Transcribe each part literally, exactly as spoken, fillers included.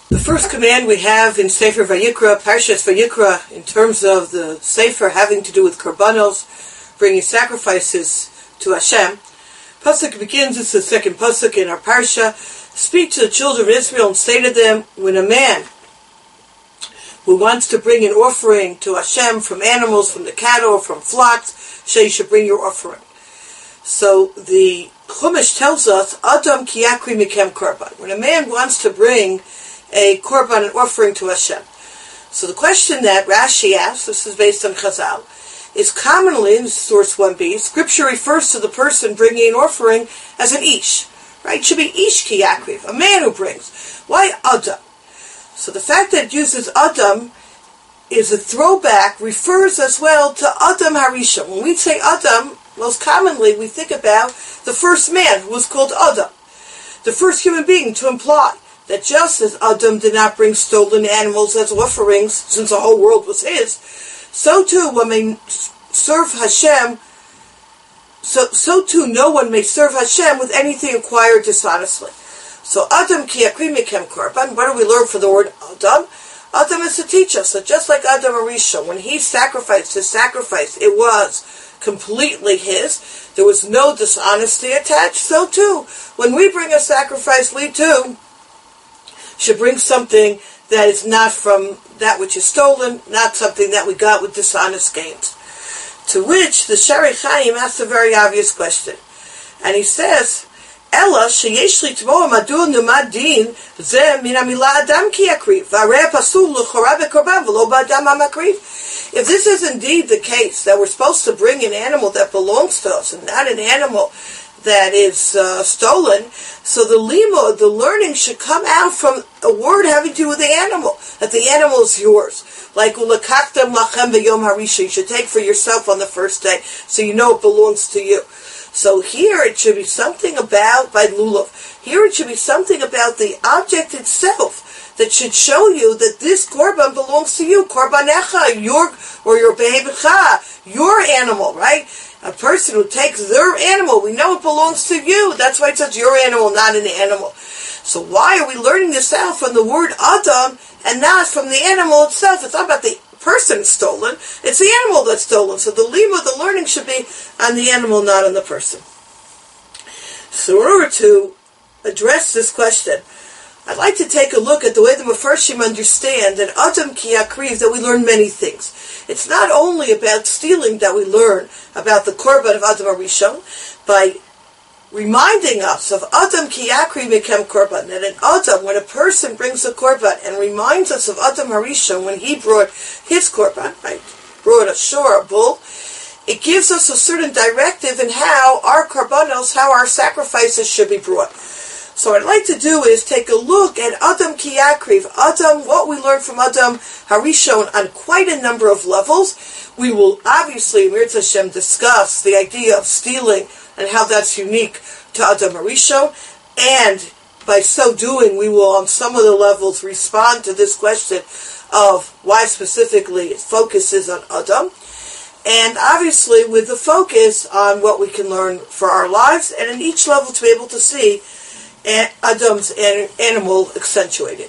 The first command we have in Sefer Vayikra, Parshas Vayikra, in terms of the Sefer having to do with korbanos, bringing sacrifices to Hashem. Pasuk begins, it's the second pasuk in our Parsha. Speak to the children of Israel and say to them, when a man who wants to bring an offering to Hashem from animals, from the cattle, from flocks, say you should bring your offering. So the Chumash tells us, Adam ki yakri mikem korban. When a man wants to bring a korban, an offering to Hashem. So the question that Rashi asks, this is based on Chazal, is commonly, in source one b, Scripture refers to the person bringing an offering as an ish. Right? It should be ish ki yakriv, a man who brings. Why Adam? So the fact that it uses Adam is a throwback, refers as well to Adam Harishon. When we say Adam, most commonly we think about the first man who was called Adam, the first human being, to imply that just as Adam did not bring stolen animals as offerings, since the whole world was his, so too one may serve Hashem, so, so too no one may serve Hashem with anything acquired dishonestly. So Adam ki yakri mikem korban, what do we learn from the word Adam? Adam is to teach us that just like Adam Harishon, when he sacrificed his sacrifice, it was completely his, there was no dishonesty attached, so too, when we bring a sacrifice, we too should bring something that is not from that which is stolen, not something that we got with dishonest gains. To which the Shari Chaim asks a very obvious question. And he says, Ella sheyesh li tmoa madu numad din ze min hamila adam ki yakriv v'arei pasul l'chora bekorban v'lo b'adam hamakriv. If this is indeed the case, that we're supposed to bring an animal that belongs to us and not an animal that is uh, stolen, so the lima, the learning should come out from a word having to do with the animal, that the animal is yours. Like ulakachtem lachem v'yom harisha, you should take for yourself on the first day, so you know it belongs to you. So here it should be something about, by lulav, here it should be something about the object itself that should show you that this korban belongs to you, korbanecha, your, or your behebecha, your animal, right? A person who takes their animal, we know it belongs to you. That's why it says your animal, not an animal. So why are we learning this out from the word Adam and not from the animal itself? It's not about the person stolen, it's the animal that's stolen. So the lima, the learning should be on the animal, not on the person. So in order to address this question, I'd like to take a look at the way the Mefarshim understand that Adam ki yakriv, that we learn many things. It's not only about stealing that we learn about the korban of Adam Harishon, by reminding us of Adam ki yakriv mikem korban, that in Adam, when a person brings a korban and reminds us of Adam Harishon when he brought his korban, right, brought a shor, a bull, it gives us a certain directive in how our korbanos, how our sacrifices should be brought. So what I'd like to do is take a look at Adam ki yakriv, Adam, what we learned from Adam Harishon on quite a number of levels. We will obviously, Mirz Hashem, discuss the idea of stealing and how that's unique to Adam Harishon, and by so doing we will on some of the levels respond to this question of why specifically it focuses on Adam, and obviously with the focus on what we can learn for our lives, and in each level to be able to see Adam's animal accentuated.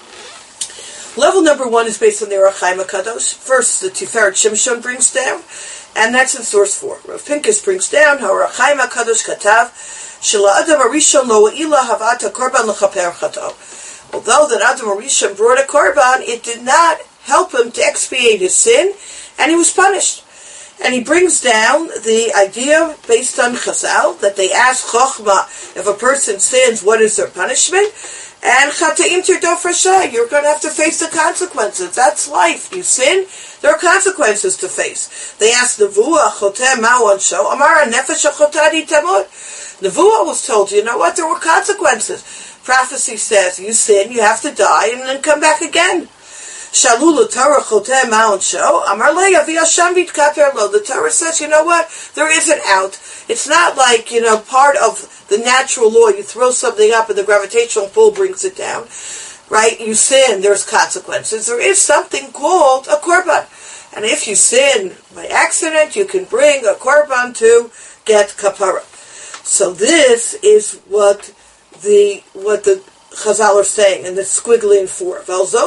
Level number one is based on the Orach Chaim HaKadosh. First, the Tiferet Shimshon brings down, and that's in source four. Rav Pinkus brings down, Orach Chaim HaKadosh katav, Shela Adam Harishon lo ila havata korban lechaper chato. Although that Adam Harishon brought a korban, it did not help him to expiate his sin, and he was punished. And he brings down the idea based on Chazal, that they ask Chochmah, if a person sins, what is their punishment? And Chata'im tirdof rasha, you're going to have to face the consequences. That's life. You sin, there are consequences to face. They ask Nevuah, Chotem ma'u ansho, Amar nefesh hachotadi tamut. Nevuah was told, you know what, there were consequences. Prophecy says, you sin, you have to die, and then come back again. Shalul Torah chotem ma'u ansho, Amar le yavi Hashem v'yitkaper lo. The Torah says, you know what, there is an out. It's not like, you know, part of the natural law, you throw something up and the gravitational pull brings it down, right? You sin, there's consequences. There is something called a korban. And if you sin by accident, you can bring a korban to get kapara. So this is what the what the Chazal are saying, and it's squiggly in four.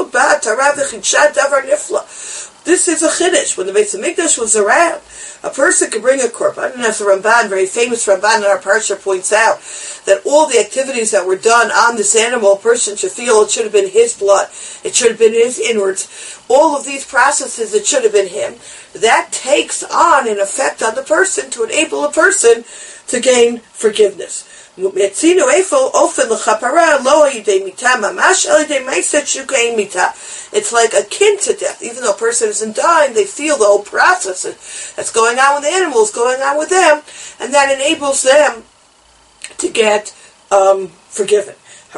This is a chiddush. When the Beis Hamikdash was around, a person could bring a korban, and as the Ramban, very famous Ramban in our parsha, points out, that all the activities that were done on this animal, a person should feel it should have been his blood, it should have been his inwards, all of these processes, it should have been him. That takes on an effect on the person to enable a person to gain forgiveness. It's like akin to death. Even though a person isn't dying, they feel the whole process that's going on with the animals, going on with them, and that enables them to get um, forgiven.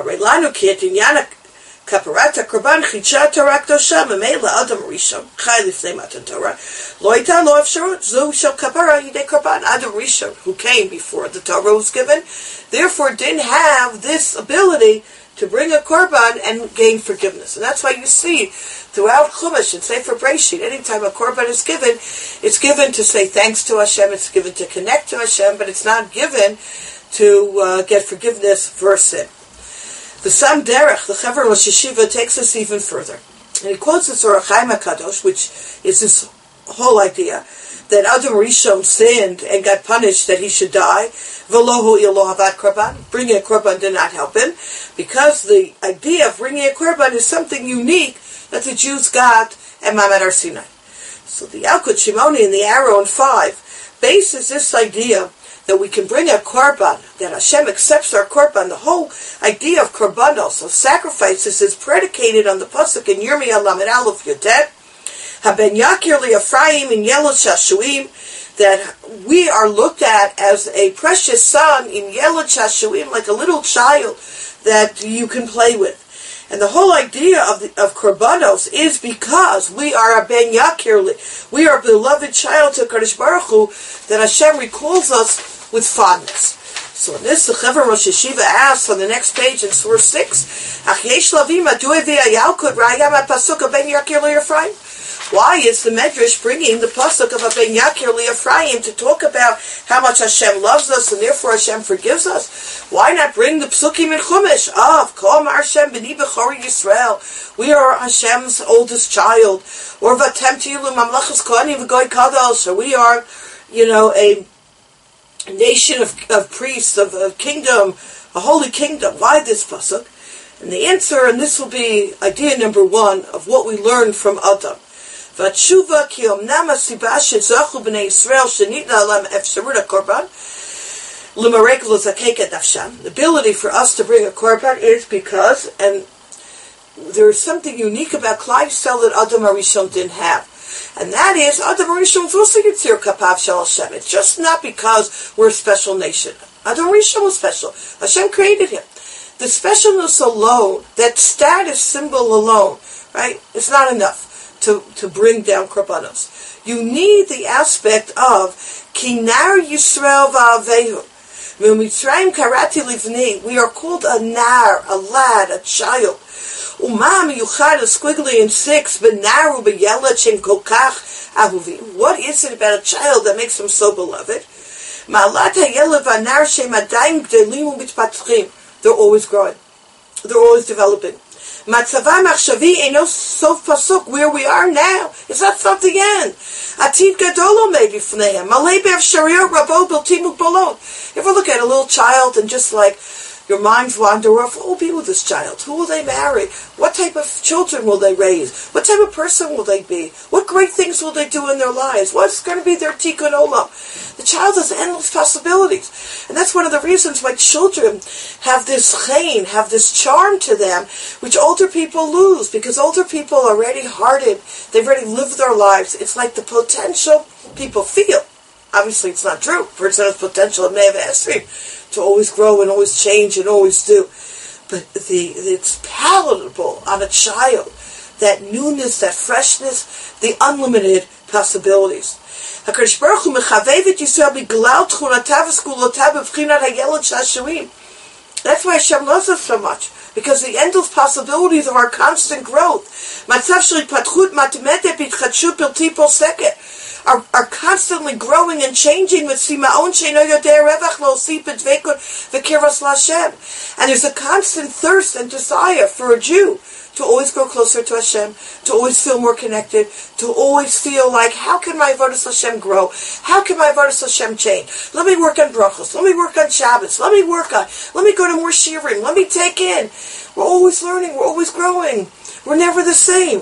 Kaparata korban chitsha Torah kdosha memela adam rishon chai lifnei matan Torah lo ita lo efsharut zu shel kapara yidei korban adam rishon who came before the Torah was given, therefore didn't have this ability to bring a korban and gain forgiveness. And that's why you see throughout Chumash and Sefer Breshit, anytime a korban is given, it's given to say thanks to Hashem, it's given to connect to Hashem, but it's not given to uh, get forgiveness for sin. The Sam Derech, the Chaver Rosh Yeshiva, takes us even further. And he quotes the Zohar Chaim HaKadosh, which is this whole idea that Adam Rishon sinned and got punished that he should die. V'lohu ilo havat korban. Bringing a korban did not help him, because the idea of bringing a korban is something unique that the Jews got at Ma'amad Har Sinai. So the Yalkut Shimoni in the Arrow in five bases this idea that we can bring a korban, that Hashem accepts our korban. The whole idea of korbanos, of sacrifices, is predicated on the pasuk in Yirmiyah Lamed Aleph Yodet, Haben Yakir li Ephraim in Yelot Shashuim, that we are looked at as a precious son in Yelot Shashuim, like a little child that you can play with. And the whole idea of the, of korbanos is because we are a ben yakir, we are a beloved child to Kadosh Baruch Hu, that Hashem recalls us with fondness. So in this, the Chaver Rosh Yeshiva asks on the next page in Surah six, Ach yesh lavim adu evi ayalkut rayam pasuk ben yakir li Why is the Medrash bringing the pasuk of Ben Yakir li Ephraim to talk about how much Hashem loves us and therefore Hashem forgives us? Why not bring the psukim in Chumash of Kol Amar Hashem b'ni b'chori Yisrael? We are Hashem's oldest child, or Vatem tilu mamlachas kohanim v'goy kadosh, or we are, you know, a nation of, of priests, of a kingdom, a holy kingdom. Why this pasuk? And the answer, and this will be idea number one of what we learn from Adam. Vatshuva ki omnam hasiba shezachu b'nei Yisrael shenitna alam efsarut hakorban l'marek l'zakek et nafsham. The ability for us to bring a korban is because, and there is something unique about Klal Yisrael that Adam HaRishon didn't have. And that is, Adam HaRishon was also Yitzir Kapav Shel Hashem. It's just not because we're a special nation. Adam HaRishon was special. Hashem created him. The specialness alone, that status symbol alone, right, it's not enough to, to bring down korbanos. You need the aspect of Kinar Yisrael Va'avehu. Mitzrayim Karati Livni. We are called a nar, a lad, a child. Umam Yuchad squiggly in six, Benaru B'Yelad Shem Kokach Ahuvim. What is it about a child that makes him so beloved? Ma'alat HaYelad V'Nar Shem Adayim Gdelim U'Mitpatchim. They're always growing. They're always developing. Matzavam Achshavi Eino Sof Pasuk, where we are now, it's not from the end. Atid Gadolo maybe Fnehem. Malay Bev Shariot Rabo Biltimuk Bolon. If we look at a little child and just like your minds wander off, who will be with this child? Who will they marry? What type of children will they raise? What type of person will they be? What great things will they do in their lives? What's going to be their tikkun olam? The child has endless possibilities. And that's one of the reasons why children have this chain, have this charm to them, which older people lose, because older people are already hardened. They've already lived their lives. It's like the potential people feel. Obviously, it's not true. A person has potential of Me'av Esrim to always grow and always change and always do. But the it's palatable on a child, that newness, that freshness, the unlimited possibilities. HaKadosh Baruch Hu mechavevet Yisrael b'glal tchunatav v'skulotav b'vchinat hayelad shashuim. That's why Hashem loves us so much, because the endless possibilities of our constant growth. Matzav shel patchut matmetet b'tchadshut bilti poseket. are, are constantly growing and changing with Simaon Sheino Yodei Revach Lo Sipet Vekut V'Kiras L'Hashem. And there's a constant thirst and desire for a Jew to always grow closer to Hashem, to always feel more connected, to always feel like, how can my Avodas Hashem grow? How can my Avodas Hashem change? Let me work on brachos. Let me work on Shabbos. Let me work on, let me go to more shiurim. Let me take in. We're always learning. We're always growing. We're never the same.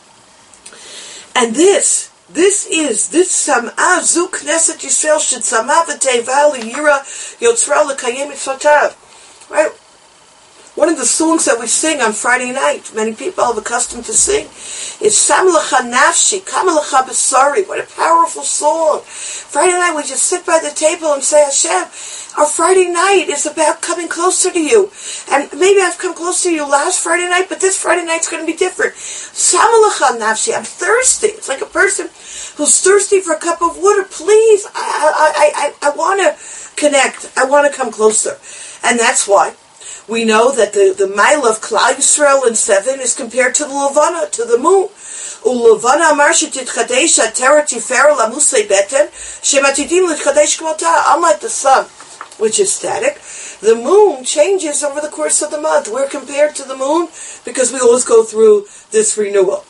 And this, this is, this Sam'ah Zu Knesset Yisrael Shed Sam'ah V'Teiva L'Yira Yotzra L'Kayem Mitzvotav. Right? One of the songs that we sing on Friday night, many people have accustomed to sing, is Sam L'cha Nafshi, Kam L'cha B'Sari. What a powerful song. Friday night we just sit by the table and say, Hashem, our Friday night is about coming closer to you. And maybe I've come close to you last Friday night, but this Friday night's going to be different. Sam L'cha Nafshi, I'm thirsty. It's like a person who's thirsty for a cup of water. Please, I, I, I, I want to connect. I want to come closer. And that's why we know that the, the mile of Klal Yisrael in seven is compared to the Levana, to the moon. Ulevana amar shetitchadesh atera tifera lamusei beten shematidim litchadesh kmota. Unlike the sun, which is static, the moon changes over the course of the month. We're compared to the moon because we always go through this renewal.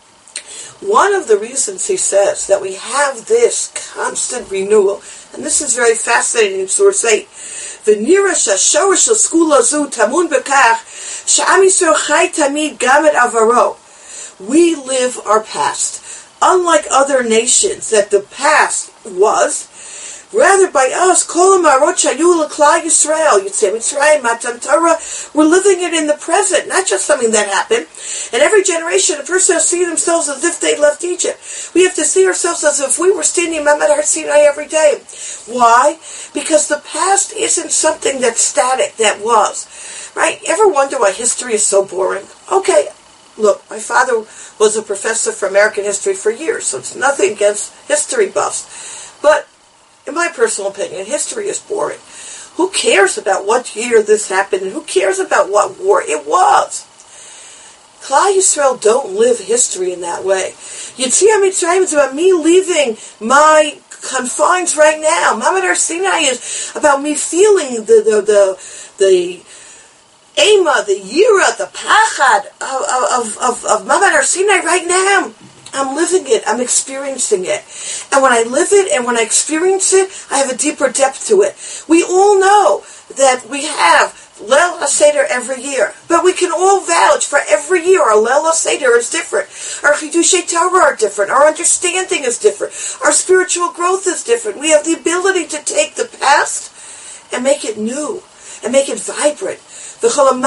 One of the reasons he says that we have this constant renewal, and this is very fascinating in Source eight, V'nira shashorish l'skula zu tamun bekach she'am Yisrael chai tamid gam et avaro. We live our past. Unlike other nations, that the past was, rather by us, kol ha'marot shayu l'klal Yisrael, Yitzei Mitzrayim, Matan Torah, we're living it in the present, not just something that happened. In every generation, a person has to see themselves as if they left Egypt. We have to see ourselves as if we were standing Mamad Har Sinai every day. Why? Because the past isn't something that's static, that was. Right? Ever wonder why history is so boring? Okay, look, my father was a professor for American history for years, so it's nothing against history buffs. But in my personal opinion, history is boring. Who cares about what year this happened, and who cares about what war it was? Klal Yisrael don't live history in that way. Yetziat Mitzrayim is about me leaving my confines right now. Mamad Har Sinai is about me feeling the the the, the Ema, the Yira, the Pachad of, of, of, of Mamad Har Sinai right now. I'm living it. I'm experiencing it. And when I live it and when I experience it, I have a deeper depth to it. We all know that we have Leil HaSeder every year. But we can all vouch for every year our Leil HaSeder is different. Our Chidushei Torah are different. Our understanding is different. Our spiritual growth is different. We have the ability to take the past and make it new and make it vibrant. We become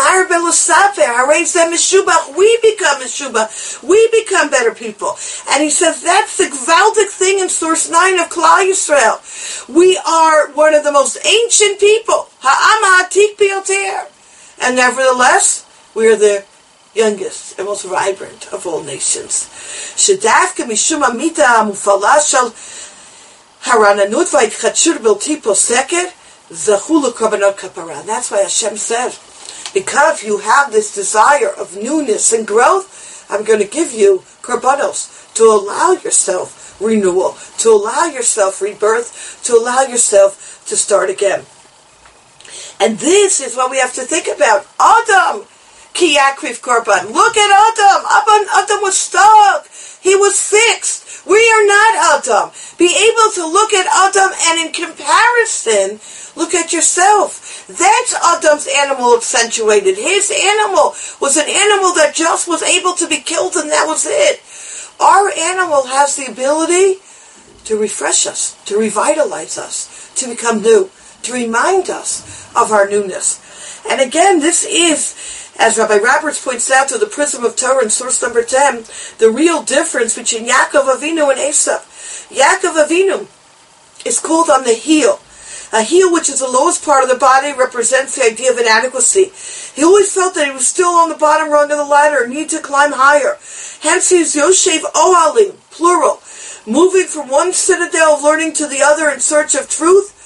Meshubach. We become better people. And he says that's the Gvaldic thing in source nine of Klal Yisrael. We are one of the most ancient people. Ha'am ha'atik biyoter. And nevertheless, we are the youngest and most vibrant of all nations. Shedavka mishum amita amufala shal harananut v'yitchadshur bilti poseket zachu l'korbanot kapara. That's why Hashem said, because you have this desire of newness and growth, I'm going to give you korbanos to allow yourself renewal, to allow yourself rebirth, to allow yourself to start again. And this is what we have to think about. Adam, ki yakriv korban. Look at Adam. Adam. Adam was stuck. He was fixed. We are not Adam. Be able to look at Adam and in comparison, look at yourself. That's Adam's animal accentuated. His animal was an animal that just was able to be killed and that was it. Our animal has the ability to refresh us, to revitalize us, to become new, to remind us of our newness. And again, this is, as Rabbi Roberts points out through the prism of Torah in source number ten, the real difference between Yaakov Avinu and Esav. Yaakov Avinu is called on the heel. A heel, which is the lowest part of the body, represents the idea of inadequacy. He always felt that he was still on the bottom rung of the ladder, need to climb higher. Hence he is Yoshev Ohalim, plural, moving from one citadel of learning to the other in search of truth,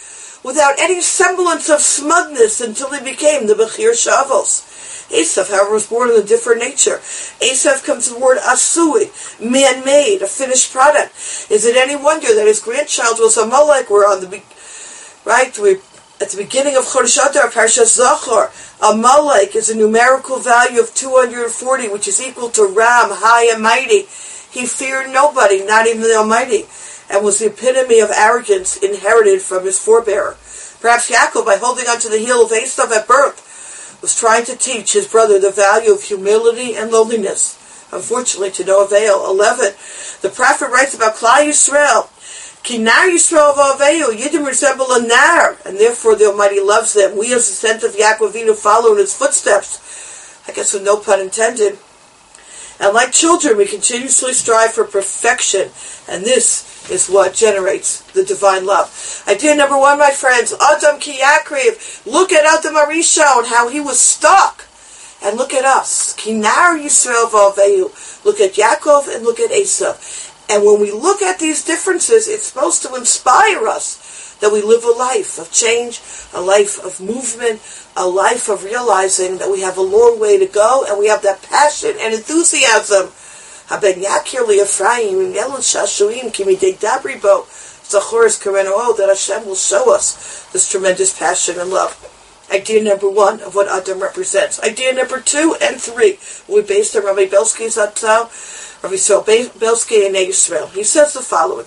without any semblance of smugness until he became the Bechir Shavos. Esav, however, was born in a different nature. Esav comes from the word asui, man-made, a finished product. Is it any wonder that his grandchild was Amalek? We're on the be- right. We at the beginning of Chodesh Adar, Parshas Zachor. Amalek is a numerical value of two hundred forty, which is equal to Ram, high and mighty. He feared nobody, not even the Almighty, and was the epitome of arrogance inherited from his forebearer. Perhaps Yaakov, by holding onto the heel of Esav at birth, was trying to teach his brother the value of humility and lowliness. Unfortunately, to no avail. eleven. The prophet writes about Klal Yisrael. Ki nar Yisrael v'aveyu, Yidden resemble a nar, and therefore the Almighty loves them. We, as the descendants of Yaakov Avinu, follow in his footsteps. I guess with no pun intended. And like children, we continuously strive for perfection, and this is what generates the divine love. Idea number one, my friends, Adam ki yakriv. Look at Adam Arishon, how he was stuck. And look at us. Ki nar Yisrael v'aveyu. Look at Yaakov and look at Esav. And when we look at these differences, it's supposed to inspire us that we live a life of change, a life of movement, a life of realizing that we have a long way to go, and we have that passion and enthusiasm. Haben yakir li Ephraim, yelon shashuim, ki midei dabri bo, zachoris kareno, that Hashem will show us this tremendous passion and love. Idea number one of what Adam represents. Idea number two and three will be based on Rabbi Belsky's Atzal, Rabbi Yisrael Belsky and Yisrael. He says the following.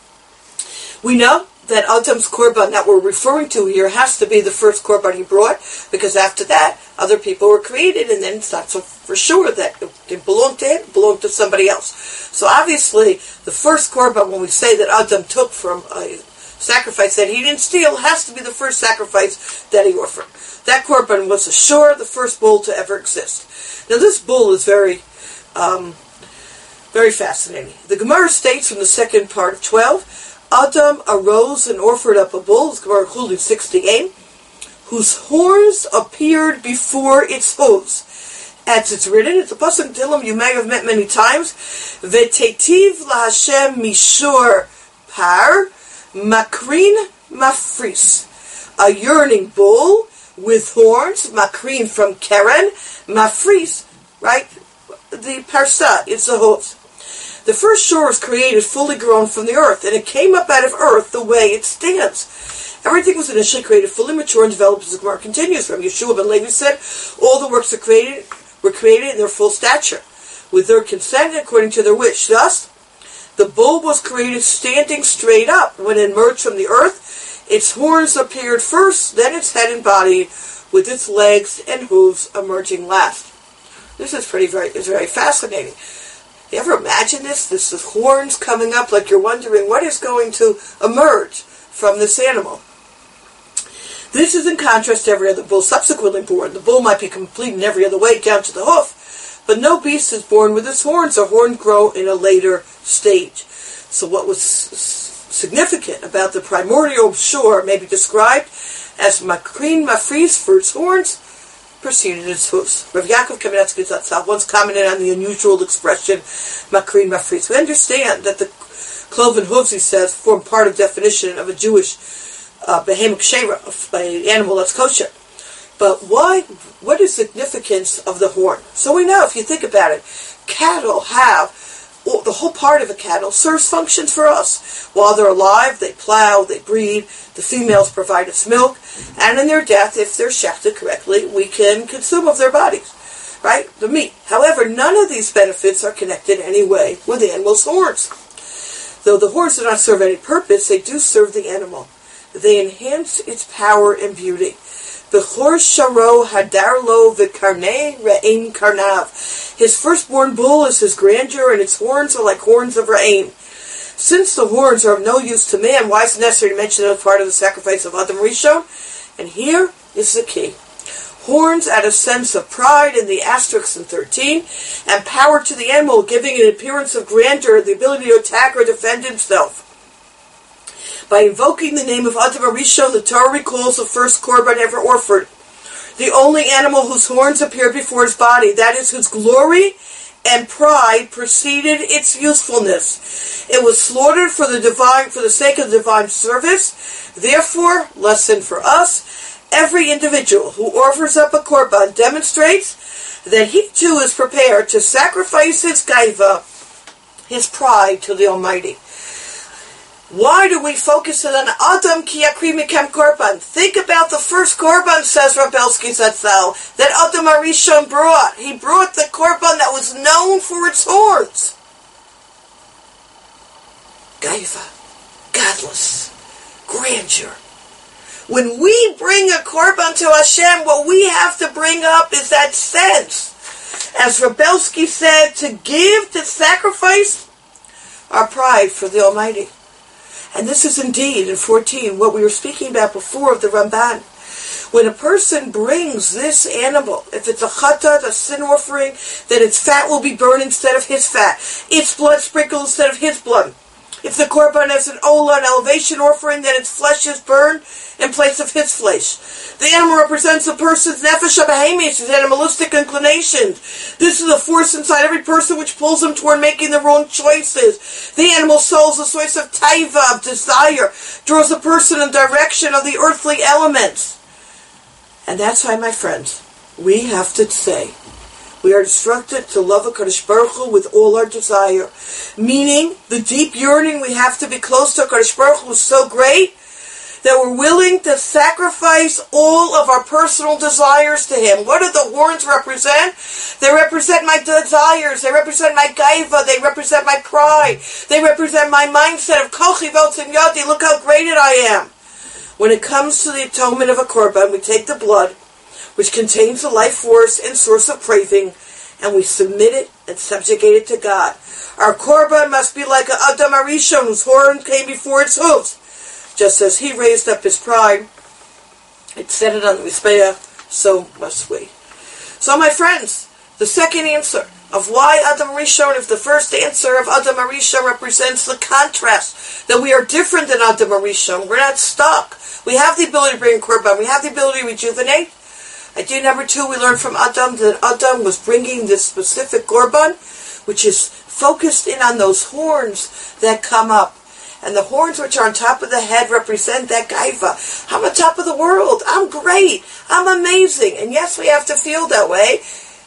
We know that Adam's korban that we're referring to here has to be the first korban he brought, because after that, other people were created, and then it's not so for sure that it belonged to him, it belonged to somebody else. So obviously, the first korban, when we say that Adam took from a sacrifice that he didn't steal, has to be the first sacrifice that he offered. That korban was sure the first bull to ever exist. Now this bull is very, um, very fascinating. The Gemara states from the second part of twelve, Adam arose and offered up a bull, Gemara Chulin sixty-eight, whose horns appeared before its hooves. As it's written, it's a pasuk Tehillim you may have met many times. V'tetiv laHashem mishor par makrin mafris. A yearning bull with horns, makrin from Keren, mafris, right? The parsa, it's the hooves. The first shore was created fully grown from the earth, and it came up out of earth the way it stands. Everything was initially created fully mature and developed as the Gemara continues. From Yeshua ben Levi said, all the works are created, were created in their full stature, with their consent and according to their wish. Thus, the bull was created standing straight up. When it emerged from the earth, its horns appeared first, then its head and body, with its legs and hooves emerging last. This is pretty very, is very fascinating. You ever imagine this? This is horns coming up, like you're wondering what is going to emerge from this animal. This is in contrast to every other bull subsequently born. The bull might be complete in every other way, down to the hoof, but no beast is born with its horns. The horns grow in a later stage. So what was significant about the primordial shore may be described as makrin mafris for its horns, preceded its hooves. Rav Yaakov Kamenetsky Zatzal once commented on the unusual expression makrin mafris. We understand that the cloven hooves, he says, form part of the definition of a Jewish uh, behemoth shera, of an animal that's kosher. But why? What is the significance of the horn? So we know, if you think about it, cattle have, well, the whole part of a cattle serves functions for us. While they're alive, they plow, they breed, the females provide us milk, and in their death, if they're shechted correctly, we can consume of their bodies, right? The meat. However, none of these benefits are connected in any way with the animal's horns. Though the horns do not serve any purpose, they do serve the animal. They enhance its power and beauty. Bechor sharo hadarlo v'karnei re'im karnav. His firstborn bull is his grandeur, and its horns are like horns of re'im. Since the horns are of no use to man, why is it necessary to mention them as part of the sacrifice of Adam Rishon? And here is the key. Horns add a sense of pride in the asterisks in thirteen, and power to the animal, giving an appearance of grandeur, the ability to attack or defend himself. By invoking the name of Adam Rishon, the Torah recalls the first korban ever offered. The only animal whose horns appeared before his body, that is, whose glory and pride preceded its usefulness. It was slaughtered for the divine, for the sake of divine service. Therefore, lesson for us, every individual who offers up a korban demonstrates that he too is prepared to sacrifice his gaiva, his pride, to the Almighty. Why do we focus on Adam ki yakri mikem korban? Think about the first korban, says Rav Belsky Zatzal, that Adam Arishon brought. He brought the korban that was known for its horns. Gaiva, godless, grandeur. When we bring a korban to Hashem, what we have to bring up is that sense. As Rav Belsky said, to give, to sacrifice our pride for the Almighty. And this is indeed, in fourteen, what we were speaking about before of the Ramban. When a person brings this animal, if it's a chatat, a sin offering, then its fat will be burned instead of his fat. Its blood sprinkled instead of his blood. If the korban is an olah, an elevation offering, then its flesh is burned in place of his flesh. The animal represents a person's nefesh habahemis, his animalistic inclinations. This is a force inside every person which pulls him toward making the wrong choices. The animal soul is a source of taiva, of desire, draws a person in direction of the earthly elements. And that's why, my friends, we have to say, we are instructed to love HaKadosh Baruch Hu with all our desire. Meaning, the deep yearning we have to be close to HaKadosh Baruch Hu is so great that we're willing to sacrifice all of our personal desires to Him. What do the horns represent? They represent my desires. They represent my gaiva. They represent my pride. They represent my mindset of kochi v'otzim yadi. Look how great it I am. When it comes to the atonement of a korban, we take the blood, which contains the life force and source of craving, and we submit it and subjugate it to God. Our korban must be like an Adam Arishon, whose horn came before its hooves. Just as he raised up his pride, it set it on the Mizbeach, so must we. So, my friends, the second answer of why Adam Arishon, if the first answer of Adam Arishon represents the contrast, that we are different than Adam Arishon, we're not stuck. We have the ability to bring korban, we have the ability to rejuvenate. Idea number two, we learned from Adam that Adam was bringing this specific korban, which is focused in on those horns that come up. And the horns which are on top of the head represent that gaiva. I'm on top of the world. I'm great. I'm amazing. And yes, we have to feel that way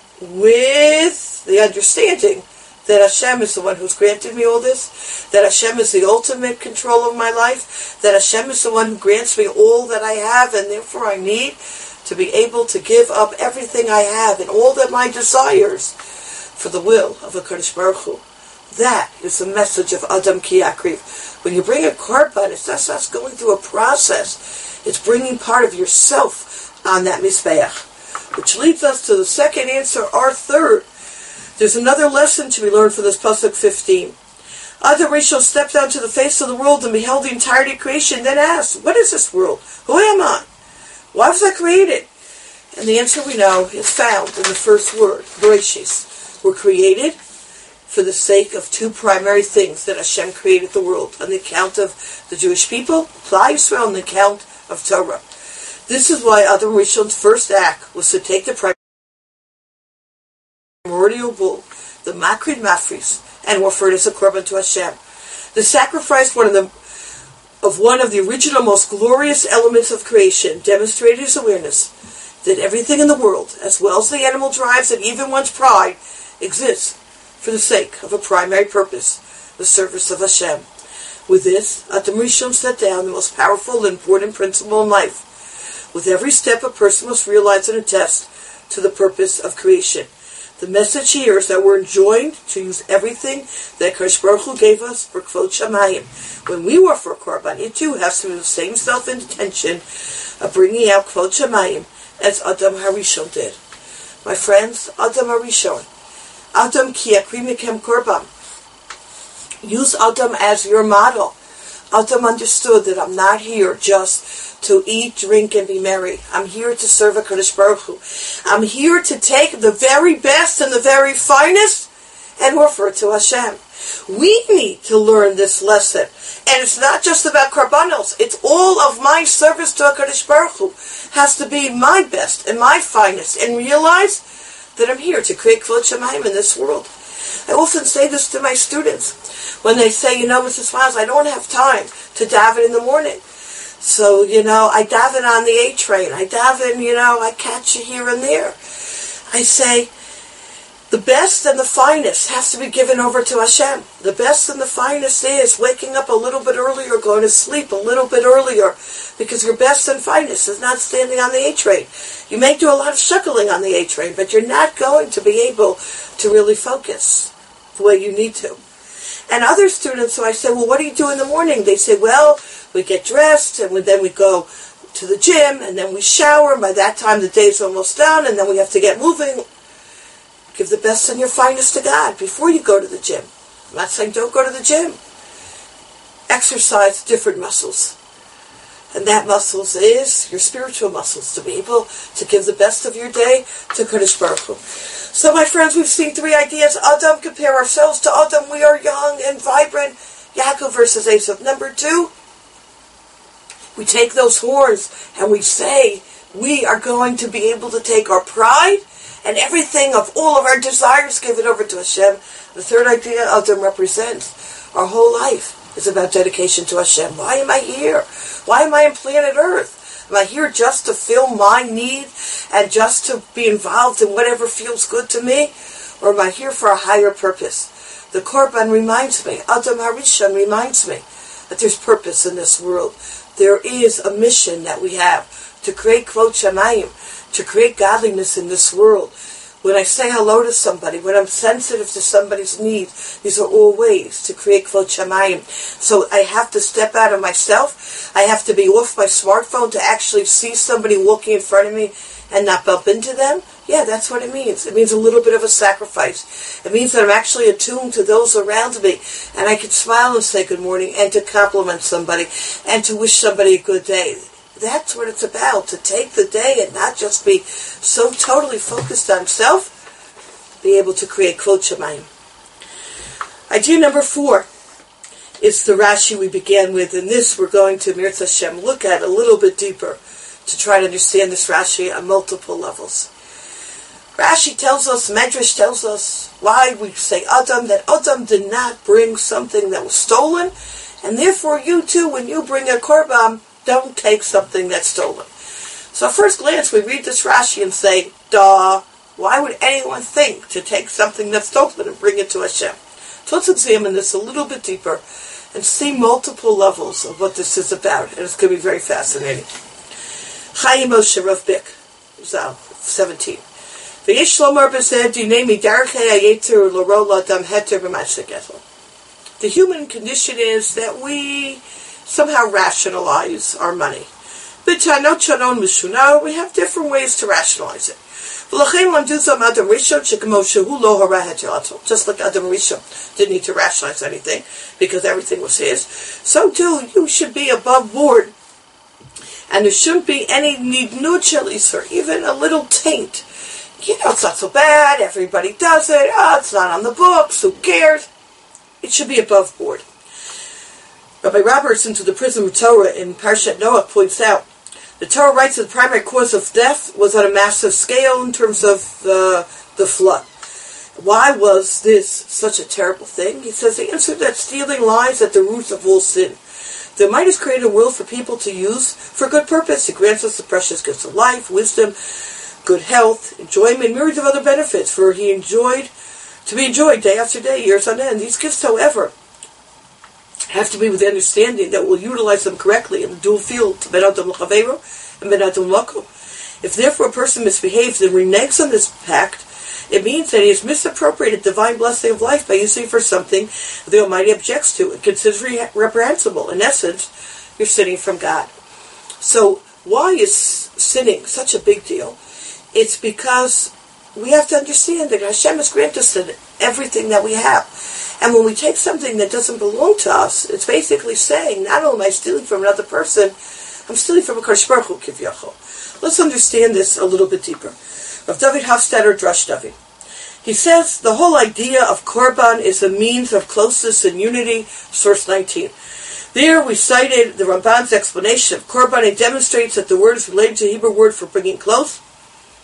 with the understanding that Hashem is the one who's granted me all this, that Hashem is the ultimate control of my life, that Hashem is the one who grants me all that I have, and therefore I need to be able to give up everything I have and all that my desires for the will of HaKadosh Baruch Hu. That is the message of Adam ki yakriv. When you bring a korban, it's not us going through a process. It's bringing part of yourself on that Mizbeach. Which leads us to the second answer, our third. There's another lesson to be learned from this Pasuk fifteen. Adam Rishon stepped out to the face of the world and beheld the entirety of creation, then asked, what is this world? Who am I? Why was I created? And the answer we know is found in the first word, Bereshis. We're created for the sake of two primary things that Hashem created the world, on the account of the Jewish people, Klal Yisrael, on the account of Torah. This is why Adam Rishon's first act was to take the primordial bull, the Makrid Mafris, and offer it as a korban to Hashem. The sacrifice, one of the of one of the original, most glorious elements of creation, demonstrated his awareness that everything in the world, as well as the animal drives and even one's pride, exists for the sake of a primary purpose, the service of Hashem. With this, Adam Rishon set down the most powerful and important principle in life. With every step, a person must realize and attest to the purpose of creation. The message here is that we're enjoined to use everything that Kadosh Baruch Hu gave us for Kvod Shamayim. When we offer a korban, it too has to be the same self-intention of bringing out Kvod Shamayim as Adam HaRishon did. My friends, Adam HaRishon, Adam ki yakri mikem korban. Use Adam as your model. Adam understood that I'm not here just to eat, drink, and be merry. I'm here to serve HaKadosh Baruch Hu. I'm here to take the very best and the very finest and offer it to Hashem. We need to learn this lesson. And it's not just about korbanos. It's all of my service to HaKadosh Baruch Hu has to be my best and my finest, and realize that I'm here to create Kvod Shamayim in this world. I often say this to my students when they say, you know, Missus Miles, I don't have time to daven in the morning. So, you know, I daven on the A train. I daven, you know, I catch it here and there. I say, the best and the finest has to be given over to Hashem. The best and the finest is waking up a little bit earlier, going to sleep a little bit earlier, because your best and finest is not standing on the A train. You may do a lot of shuckling on the A train, but you're not going to be able to really focus the way you need to. And other students, so I say, well, what do you do in the morning? They say, well, we get dressed, and then we go to the gym, and then we shower, and by that time the day's almost done, and then we have to get moving. Give the best and your finest to God before you go to the gym. I'm not saying don't go to the gym. Exercise different muscles. And that muscles is your spiritual muscles, to be able to give the best of your day to Kadosh Baruch Hu. So my friends, we've seen three ideas. Adam, compare ourselves to Adam. We are young and vibrant. Yaakov versus Esav. Number two, we take those horns and we say we are going to be able to take our pride and everything of all of our desires, give it over to Hashem. The third idea Adam represents our whole life. Is about dedication to Hashem. Why am I here? Why am I on planet Earth? Am I here just to fill my need and just to be involved in whatever feels good to me? Or am I here for a higher purpose? The Korban reminds me, Adam Harishon reminds me that there's purpose in this world. There is a mission that we have to create Kvod Shamayim, to create godliness in this world. When I say hello to somebody, when I'm sensitive to somebody's needs, these are all ways to create Kvod Shamayim. So I have to step out of myself. I have to be off my smartphone to actually see somebody walking in front of me and not bump into them. Yeah, that's what it means. It means a little bit of a sacrifice. It means that I'm actually attuned to those around me, and I can smile and say good morning, and to compliment somebody, and to wish somebody a good day. That's what it's about, to take the day and not just be so totally focused on self, be able to create Kvod Shamayim. Idea number four is the Rashi we began with, and this we're going to, Mirz Hashem, look at a little bit deeper to try to understand this Rashi on multiple levels. Rashi tells us, Medrash tells us why we say Adam, that Adam did not bring something that was stolen, and therefore you too, when you bring a Korban, don't take something that's stolen. So at first glance, we read this Rashi and say, duh, why would anyone think to take something that's stolen and bring it to Hashem? So let's examine this a little bit deeper and see multiple levels of what this is about. And it's going to be very fascinating. Chaim Moshe Rav Bick, Zal, seventeen. V'yesh lomar b'zeh dinei midarchei hayeter l'ro l'adam heter b'mashegetel. The human condition is that we somehow rationalize our money. We have different ways to rationalize it. Just like Adam Rishon didn't need to rationalize anything because everything was his, so too you should be above board. And there shouldn't be any nidnuchelis or even a little taint. You know, it's not so bad, everybody does it, oh, it's not on the books, who cares? It should be above board. Rabbi Robertson, to the Prism of Torah in Parshat Noah, points out, the Torah writes that the primary cause of death was on a massive scale in terms of the, the flood. Why was this such a terrible thing? He says the answer that stealing lies at the root of all sin. The Almighty has created a world for people to use for good purpose. He grants us the precious gifts of life, wisdom, good health, enjoyment, myriad of other benefits, for he enjoyed, to be enjoyed day after day, years on end. These gifts, however, have to be with the understanding that we'll utilize them correctly in the dual field, ben adam l'chaveiro and ben adam l'makom. If therefore a person misbehaves and reneges on this pact, it means that he has misappropriated the divine blessing of life by using it for something the Almighty objects to and considers reprehensible. In essence, you're sinning from God. So why is sinning such a big deal? It's because we have to understand that Hashem has granted us everything that we have. And when we take something that doesn't belong to us, it's basically saying, not only am I stealing from another person, I'm stealing from a Kadosh Baruch Hu Kivyachol. Let's understand this a little bit deeper. Rav David Hofstadter, Drush David. He says the whole idea of Korban is a means of closeness and unity, source nineteen. There we cited the Ramban's explanation of Korban. It demonstrates that the word is related to the Hebrew word for bringing close.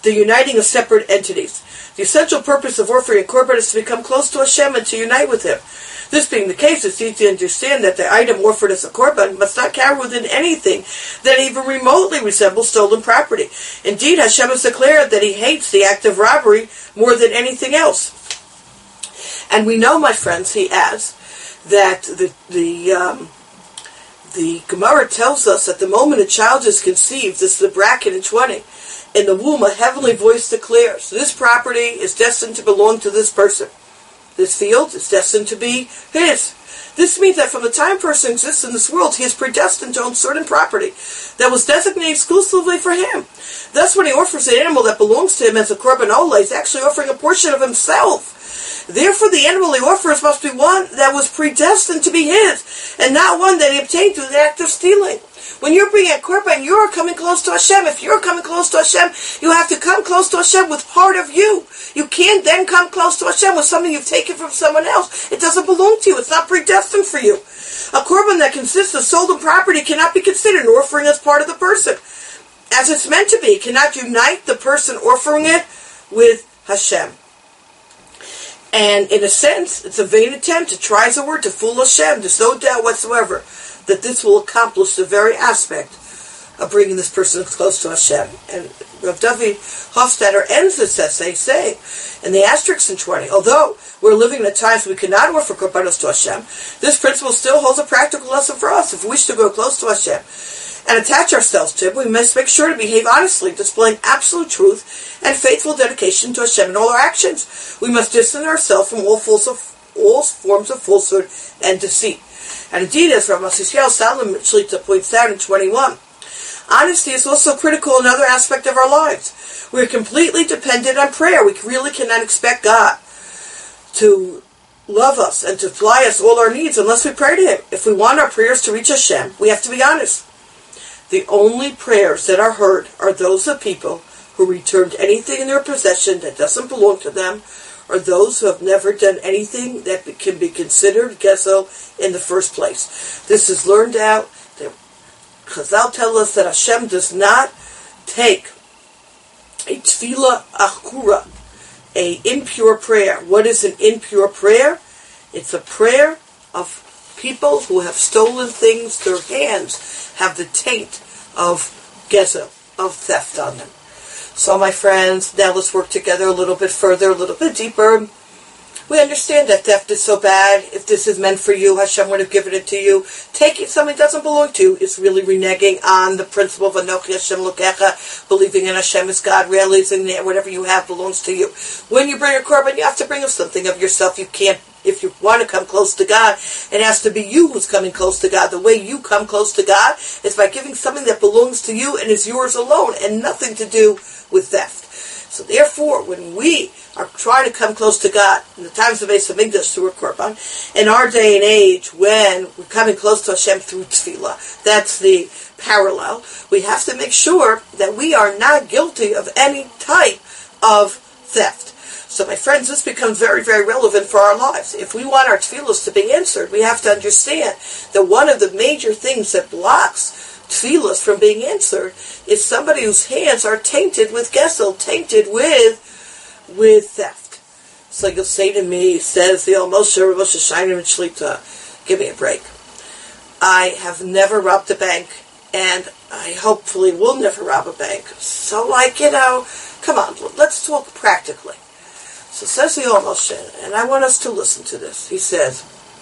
the uniting of separate entities. The essential purpose of offering a korban is to become close to Hashem and to unite with Him. This being the case, it's easy to understand that the item offered as a korban must not carry within anything that even remotely resembles stolen property. Indeed, Hashem has declared that He hates the act of robbery more than anything else. And we know, my friends, he adds, that the the um, the Gemara tells us that the moment a child is conceived, this is the bracket in twenty, in the womb a heavenly voice declares, this property is destined to belong to this person. This field is destined to be his. This means that from the time a person exists in this world, he is predestined to own certain property that was designated exclusively for him. Thus, when he offers an animal that belongs to him as a korban olah, he's actually offering a portion of himself. Therefore, the animal he offers must be one that was predestined to be his, and not one that he obtained through the act of stealing. When you're bringing a korban, you're coming close to Hashem. If you're coming close to Hashem, you have to come close to Hashem with part of you. You can't then come close to Hashem with something you've taken from someone else. It doesn't belong to you. It's not predestined for you. A korban that consists of stolen property cannot be considered an offering as part of the person, as it's meant to be. It cannot unite the person offering it with Hashem. And in a sense, it's a vain attempt to try as a word to fool Hashem. There's no doubt whatsoever that this will accomplish the very aspect of bringing this person close to Hashem. And Rav David Hofstadter ends this essay saying, in the asterisk in twenty, although we're living in a time when we cannot offer korbanos to Hashem, this principle still holds a practical lesson for us. If we wish to go close to Hashem and attach ourselves to Him, we must make sure to behave honestly, displaying absolute truth and faithful dedication to Hashem in all our actions. We must distance ourselves from all, false of, all forms of falsehood and deceit. And indeed, as Rav Yisrael Salomon Shlita points out in twenty-one, honesty is also critical in another aspect of our lives. We're completely dependent on prayer. We really cannot expect God to love us and to supply us all our needs unless we pray to Him. If we want our prayers to reach Hashem, we have to be honest. The only prayers that are heard are those of people who returned anything in their possession that doesn't belong to them, or those who have never done anything that can be considered gezel in the first place. This is learned out. That Chazal tell us that Hashem does not take a tefillah achura, a impure prayer. What is an impure prayer? It's a prayer of people who have stolen things. Their hands have the taint of gezel, of theft on them. So, my friends, now let's work together a little bit further, a little bit deeper. We understand that theft is so bad. If this is meant for you, Hashem would have given it to you. Taking something that doesn't belong to you is really reneging on the principle of Anochi Hashem Lokecha, believing in Hashem as God, realizing that whatever you have belongs to you. When you bring a korban, you have to bring up something of yourself. You can't, if you want to come close to God, it has to be you who's coming close to God. The way you come close to God is by giving something that belongs to you and is yours alone, and nothing to do with theft. So therefore, when we are trying to come close to God in the times of Beis Hamikdash through a korban, in our day and age when we're coming close to Hashem through tefillah, that's the parallel. We have to make sure that we are not guilty of any type of theft. So my friends, this becomes very, very relevant for our lives. If we want our tefillahs to be answered, we have to understand that one of the major things that blocks tefillahs from being answered is somebody whose hands are tainted with gezel, tainted with with theft. So you'll say to me, says the Al Moshe Moshe Shiner and Shlita, give me a break. I have never robbed a bank, and I hopefully will never rob a bank. So, like, you know, come on, let's talk practically. So says the Al Moshe, and I want us to listen to this. He says,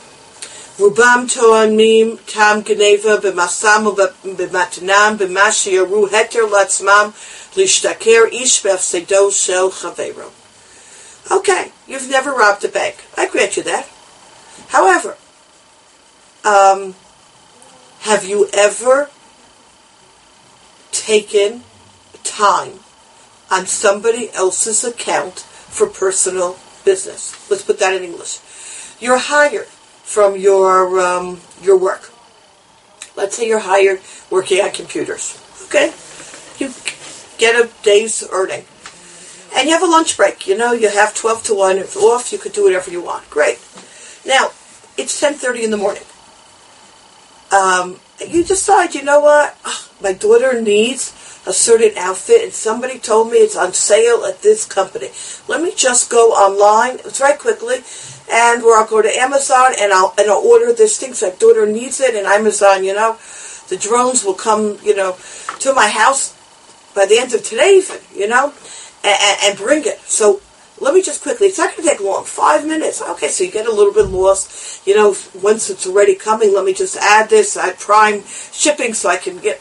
Rubam to'anim tam geneva b'masam b'matnam b'mashi yaru heter latzmam lishtaker ish b'afsedo shel chaveiro. Okay, you've never robbed a bank. I grant you that. However, um, have you ever taken time on somebody else's account for personal business? Let's put that in English. You're hired from your um, your work. Let's say you're hired working on computers. Okay? You get a day's earning. And you have a lunch break. You know, you have twelve to one. It's off. You could do whatever you want. Great. Now, it's ten thirty in the morning. Um, you decide, you know what? Oh, my daughter needs a certain outfit and somebody told me it's on sale at this company. Let me just go online very quickly, and where I'll go to Amazon and I'll and I'll order this thing. So my daughter needs it, and Amazon, you know, the drones will come, you know, to my house by the end of today, even, you know, and, and bring it. So let me just quickly, it's not going to take long, five minutes. Okay, so you get a little bit lost, you know, once it's already coming, let me just add this, add Prime shipping so I can get.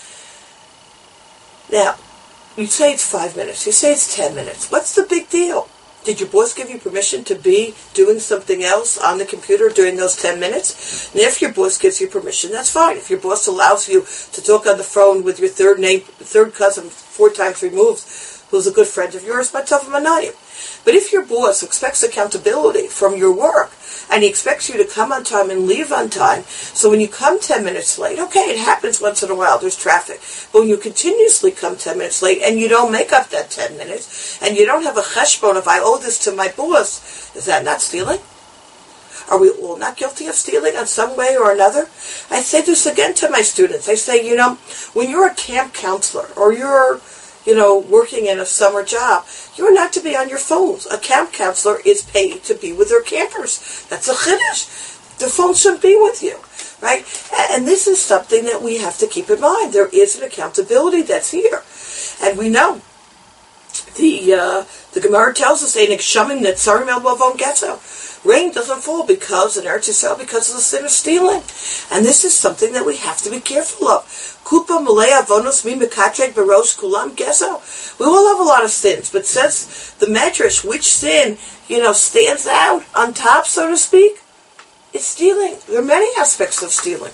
Now, you say it's five minutes, you say it's ten minutes. What's the big deal? Did your boss give you permission to be doing something else on the computer during those ten minutes? And if your boss gives you permission, that's fine. If your boss allows you to talk on the phone with your third name, third cousin four times removed, who's a good friend of yours, but But if your boss expects accountability from your work, and he expects you to come on time and leave on time, so when you come ten minutes late, okay, it happens once in a while, there's traffic, but when you continuously come ten minutes late, and you don't make up that ten minutes, and you don't have a cheshbon of, I owe this to my boss, is that not stealing? Are we all not guilty of stealing in some way or another? I say this again to my students. I say, you know, when you're a camp counselor, or you're you know, working in a summer job, you're not to be on your phones. A camp counselor is paid to be with their campers. That's a chiddush. The phone shouldn't be with you, right? And this is something that we have to keep in mind. There is an accountability that's here. And we know the uh, the Gemara tells us, "Ein gshamim netzarim el bavon getzo." Rain doesn't fall because in Eretz Yisrael because of the sin of stealing, and this is something that we have to be careful of. Kupa malei avonos mi mekatreg berosh kulam gezo. We all have a lot of sins, but says the Medrash, which sin you know stands out on top, so to speak? It's stealing. There are many aspects of stealing.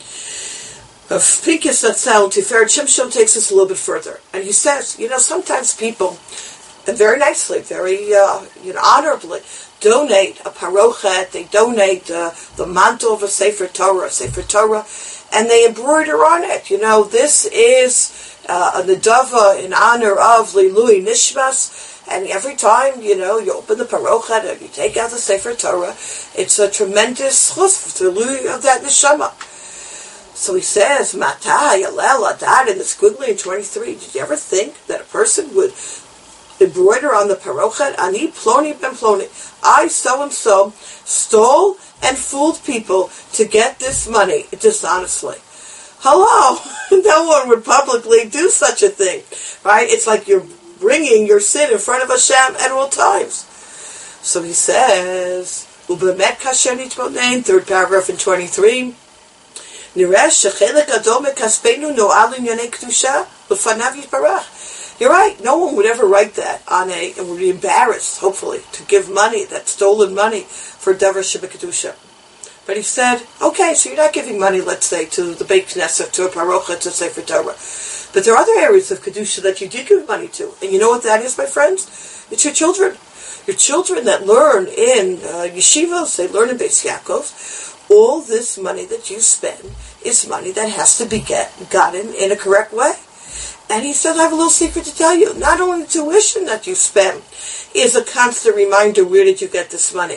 Pinchas Zatzal Tiferet Shimshon takes us a little bit further, and he says, you know, sometimes people, and very nicely, very uh, you know, honorably, donate a parochet, they donate uh, the mantle of a Sefer Torah, Sefer Torah, and they embroider on it. You know, this is uh, a nedava in honor of Lilui Nishmas, and every time, you know, you open the parochet and you take out the Sefer Torah, it's a tremendous chus for the Lilui of that neshama. So he says, Mata Yalel Adad in the squiggly in twenty-three. Did you ever think that a person would embroider on the parochet, Ani Ploni Ben Ploni, I so-and-so stole and fooled people to get this money dishonestly? Hello? No one would publicly do such a thing, right? It's like you're bringing your sin in front of Hashem at all times. So he says, Ubemet Kasher Nitmonein, third paragraph in twenty-three, Niresh Shechelek Adom Kaspenu No'al Inyanei Kedusha B'fanav Yitbarach. You're right. No one would ever write that on a, and would be embarrassed, hopefully, to give money, that stolen money, for Davar Shebekadusha. But he said, okay, so you're not giving money, let's say, to the Beit Knesset, to a Parocha, to Sefer Torah. But there are other areas of Kedusha that you did give money to. And you know what that is, my friends? It's your children. Your children that learn in uh, yeshivas, they learn in Beis Yaakov. All this money that you spend is money that has to be get, gotten in a correct way. And he said, I have a little secret to tell you. Not only the tuition that you spend is a constant reminder, where did you get this money?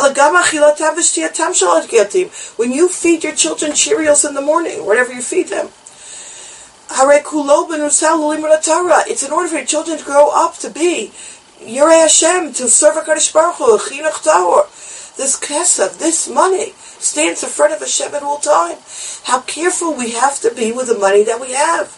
When you feed your children Cheerios in the morning, whatever you feed them, it's in order for your children to grow up to be Yirei Hashem, to serve HaKadosh Baruch Hu, Chinuch Tahor. This kesef, this money, stands in front of Hashem at all time. How careful we have to be with the money that we have.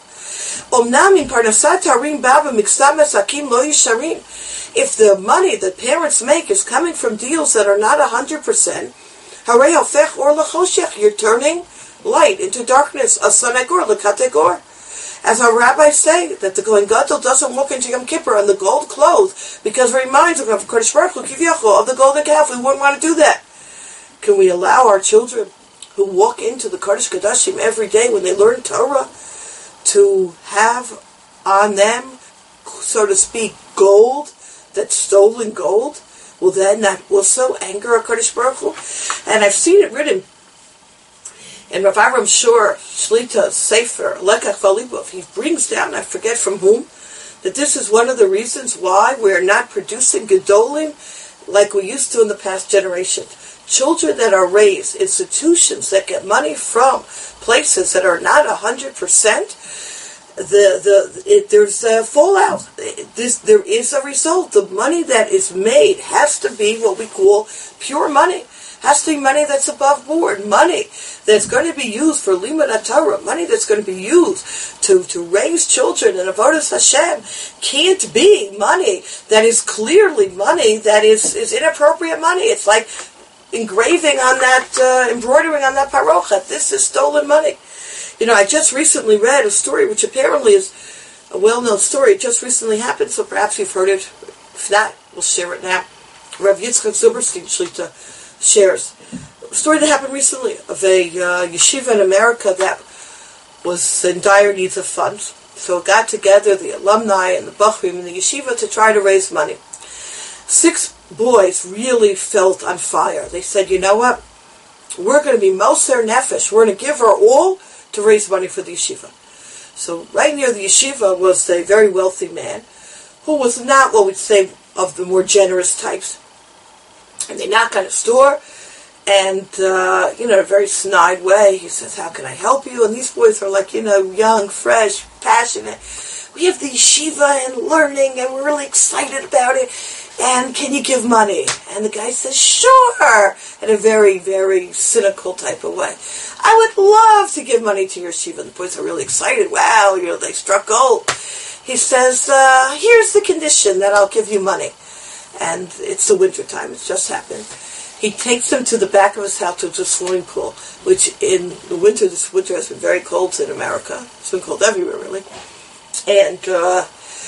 If the money that parents make is coming from deals that are not one hundred percent, you're turning light into darkness. As our rabbis say, that the Kohen Gadol doesn't walk into Yom Kippur on the gold clothes because it reminds him of Kodesh Baruch Hu, Kiviyachol, of the golden calf. We wouldn't want to do that. Can we allow our children who walk into the Kodesh Kodashim every day when they learn Torah to have on them, so to speak, gold, that's stolen gold? Will then that also anger HaKadosh Baruch Hu? And I've seen it written in Rav Avraham Shor Shlita's Sefer Lekach Valibov. He brings down, I forget from whom, that this is one of the reasons why we're not producing Gedolim like we used to in the past generation. Children that are raised, institutions that get money from places that are not one hundred percent, the the it, there's a fallout. This there is a result. The money that is made has to be what we call pure money. Has to be money that's above board, money that's going to be used for limud Torah, money that's going to be used to, to raise children in avodas Hashem. Can't be money that is clearly money that is, is inappropriate money. It's like engraving on that, uh, embroidering on that parochet. This is stolen money. You know, I just recently read a story which apparently is a well-known story. It just recently happened, so perhaps you've heard it. If not, we'll share it now. Rav Yitzchak Zilberstein Shlita shares a story that happened recently of a uh, yeshiva in America that was in dire needs of funds. So it got together the alumni and the bachrim and the yeshiva to try to raise money. Six boys really felt on fire. They said, you know what? We're going to be moser nefesh. We're going to give our all to raise money for the yeshiva. So right near the yeshiva was a very wealthy man who was not what we'd say of the more generous types. And they knock on his door, and, uh, you know, in a very snide way, he says, how can I help you? And these boys are like, you know, young, fresh, passionate. We have the yeshiva and learning, and we're really excited about it, and can you give money? And the guy says, sure, in a very, very cynical type of way. I would love to give money to your yeshiva. And the boys are really excited. Wow, you know, they struck gold. He says, uh, here's the condition that I'll give you money. And it's the winter time, it's just happened. He takes them to the back of his house to a swimming pool, which in the winter, this winter has been very cold in America. It's been cold everywhere, really. And uh,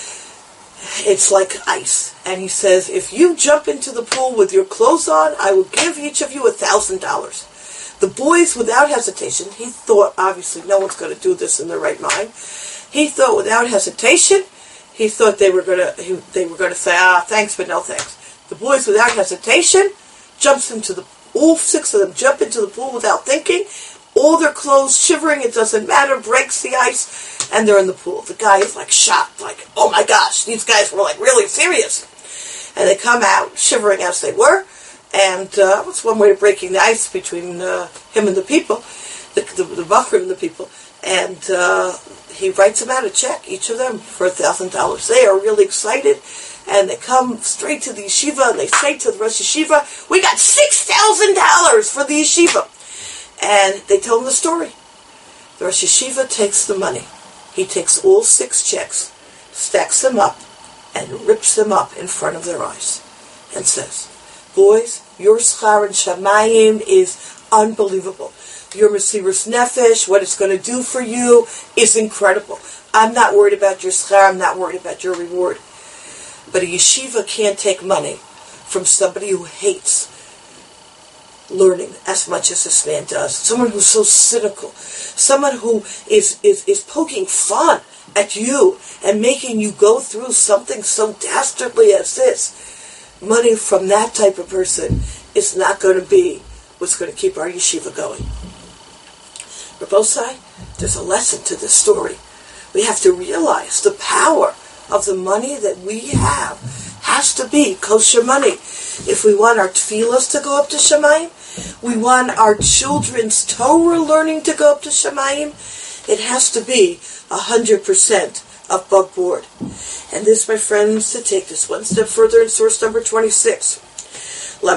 it's like ice. And he says, if you jump into the pool with your clothes on, I will give each of you a thousand dollars. The boys, without hesitation, he thought, obviously, no one's going to do this in their right mind. He thought, without hesitation, He thought they were going to they were going to say, ah, thanks, but no thanks. The boys, without hesitation, jumps into the, all six of them jump into the pool without thinking, all their clothes shivering, it doesn't matter, breaks the ice, and they're in the pool. The guy is like shocked, like, oh my gosh, these guys were like really serious. And they come out, shivering as they were, and uh, it's one way of breaking the ice between uh, him and the people, the, the, the bachrim and the people. And uh, he writes them out a check, each of them, for a thousand dollars. They are really excited, and they come straight to the yeshiva, and they say to the Rosh Yeshiva, we got six thousand dollars for the yeshiva. And they tell him the story. The Rosh Yeshiva takes the money. He takes all six checks, stacks them up, and rips them up in front of their eyes, and says, boys, your schar in Shamayim is unbelievable. Your Mesiras Nefesh, what it's going to do for you, is incredible. I'm not worried about your schar, I'm not worried about your reward. But a yeshiva can't take money from somebody who hates learning as much as this man does. Someone who's so cynical. Someone who is, is, is poking fun at you and making you go through something so dastardly as this. Money from that type of person is not going to be what's going to keep our yeshiva going. Rabosai, there's a lesson to this story. We have to realize the power of the money that we have has to be kosher money. If we want our tefillos to go up to Shamayim, we want our children's Torah learning to go up to Shamayim, it has to be one hundred percent above board. And this, my friends, to take this one step further in source number twenty-six. Rav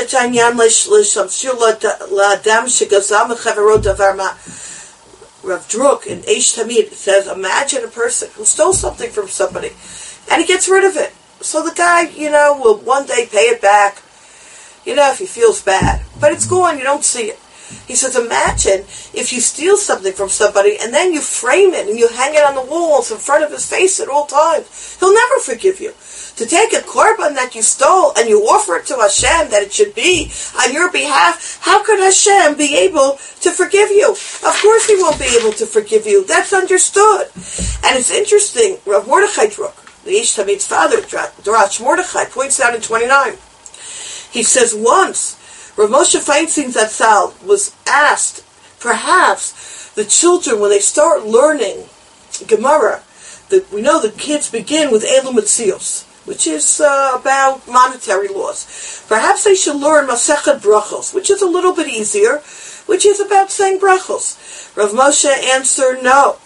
Druk in Eish Tamid says, imagine a person who stole something from somebody and he gets rid of it. So the guy, you know, will one day pay it back, you know, if he feels bad. But it's gone, you don't see it. He says, imagine if you steal something from somebody and then you frame it and you hang it on the walls in front of his face at all times. He'll never forgive you. To take a korban that you stole and you offer it to Hashem that it should be on your behalf, how could Hashem be able to forgive you? Of course he won't be able to forgive you. That's understood. And it's interesting, Rav Mordechai Druk, the Eish Tamid's father, Darash Mordechai, points out in twenty-nine. He says once, Rav Moshe Feinstein Zatzal was asked, perhaps the children, when they start learning Gemara, that we know the kids begin with Elu Metzios, which is uh, about monetary laws. Perhaps they should learn Masechet Brachos, which is a little bit easier, which is about saying brachos. Rav Moshe answered, no.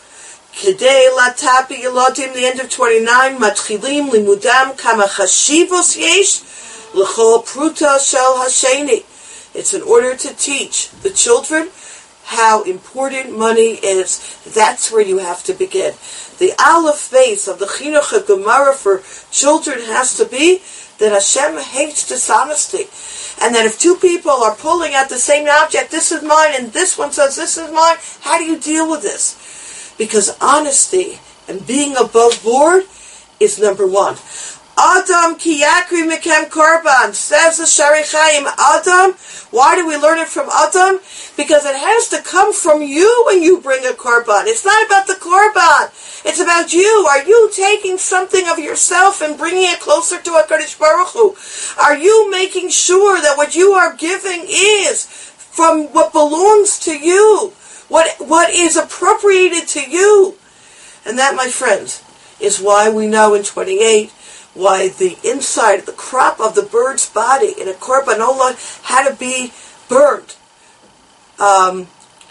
Kedei latapi ilodim, the end of twenty-nine, matchilim limudam kama chashivos yesh l'chol pruta shel hasheni. It's in order to teach the children how important money is. That's where you have to begin. The aleph base of the chinuch Gemara for children has to be that Hashem hates dishonesty. And that if two people are pulling at the same object, this is mine, and this one says this is mine, how do you deal with this? Because honesty and being above board is number one. Adam ki yakri mekem korban, says the Shari Chaim. Adam, why do we learn it from Adam? Because it has to come from you when you bring a korban. It's not about the korban. It's about you. Are you taking something of yourself and bringing it closer to HaKadosh Baruch Hu? Are you making sure that what you are giving is from what belongs to you? What what is appropriated to you? And that, my friends, is why we know in twenty-eight why the inside, the crop of the bird's body in a korban olah had to be burned. Um,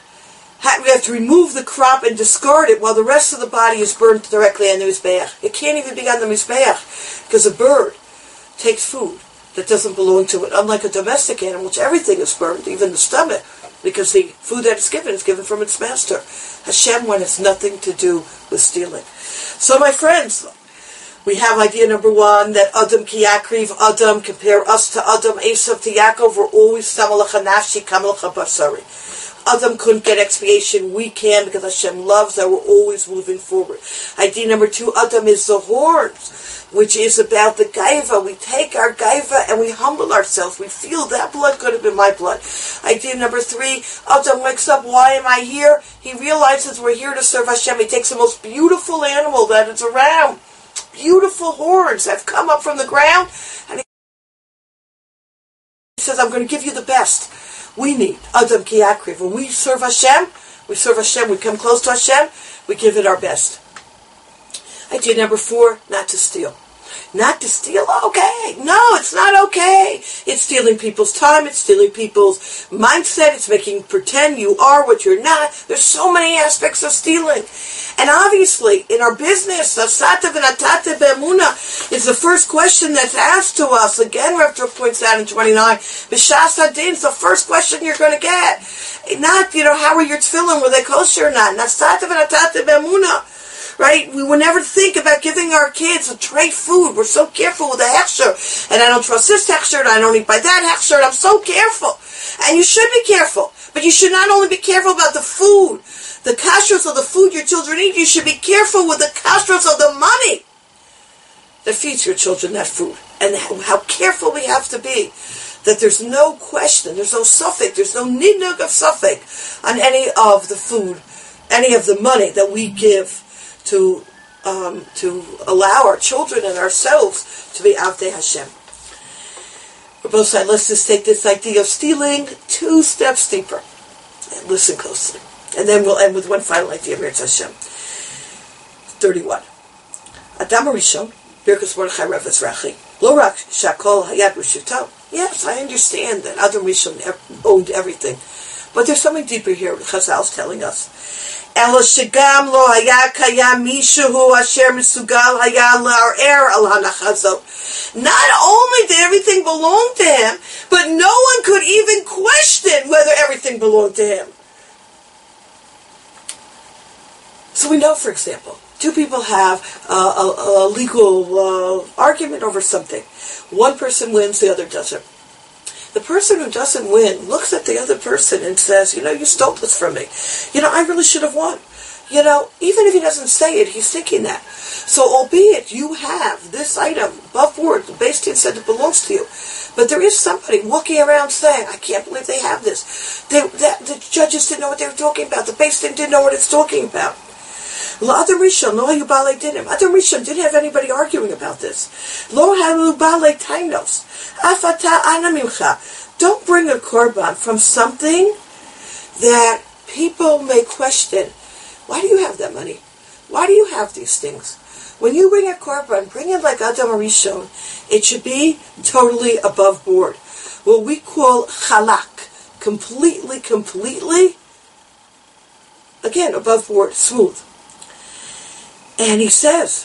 we have to remove the crop and discard it while the rest of the body is burned directly on the mizbeach. It can't even be on the mizbeach because a bird takes food that doesn't belong to it, unlike a domestic animal, which everything is burned, even the stomach, because the food that is given is given from its master. Hashem one has nothing to do with stealing. So, my friends, we have idea number one, that Adam ki yakriv Adam, compare us to Adam, Esav to Yaakov, we're always samalacha nafshi kamalacha basari. Adam couldn't get expiation, we can, because Hashem loves that we're always moving forward. Idea number two, Adam is the horns, which is about the gaiva. We take our gaiva and we humble ourselves. We feel that blood could have been my blood. Idea number three, Adam wakes up, why am I here? He realizes we're here to serve Hashem. He takes the most beautiful animal that is around, beautiful horns that have come up from the ground, and he says, I'm going to give you the best. We need Adam ki yakriv. When we serve Hashem, we serve Hashem, we come close to Hashem, we give it our best. Idea number four, not to steal. Not to steal, okay. No, it's not okay. It's stealing people's time, it's stealing people's mindset, it's making pretend you are what you're not. There's so many aspects of stealing. And obviously, in our business, Asata v'natate be'emuna is the first question that's asked to us. Again, Rav Truk points out in twenty-nine, B'shas hadin, it's the first question you're going to get. Not, you know, how are your tefillin, were they kosher or not? Asata v'natate be'emuna. Right? We would never think about giving our kids a tray food. We're so careful with the hechsher. And I don't trust this hechsher, and I don't eat by that hechsher, and I'm so careful. And you should be careful. But you should not only be careful about the food, the kashrus of the food your children eat, you should be careful with the kashrus of the money that feeds your children that food. And how careful we have to be that there's no question, there's no suffix, there's no nidnug of suffix on any of the food, any of the money that we give to um, to allow our children and ourselves to be Avdei Hashem. For both sides, let's just take this idea of stealing two steps deeper. And listen closely. And then we'll end with one final idea of Mirz Hashem. thirty-one. Adam Rishon, Birkus Mordechai Rav Ezrachi, Lo Rak Shakol Hayat Rishutav. Yes, I understand that Adam Rishon owned everything. But there's something deeper here Chazal's telling us. Elo shegam lo haya kayam mishu asher misugal haya la'arer al hanachazo. Not only did everything belong to him, but no one could even question whether everything belonged to him. So we know, for example, two people have uh, a, a legal uh, argument over something. One person wins, the other doesn't. The person who doesn't win looks at the other person and says, you know, you stole this from me. You know, I really should have won. You know, even if he doesn't say it, he's thinking that. So, albeit you have this item above board, the base team said it belongs to you, but there is somebody walking around saying, I can't believe they have this. They, that, the judges didn't know what they were talking about. The base team didn't know what it's talking about. Lo Adam Rishon, lo hayu balei dinim. Adam Rishon didn't have anybody arguing about this. Lo hayu balei tainos. Afata ana mimcha. Don't bring a korban from something that people may question. Why do you have that money? Why do you have these things? When you bring a korban, bring it like Adam Rishon. It should be totally above board. What we call chalak. Completely, completely, again, above board, smooth. And he says,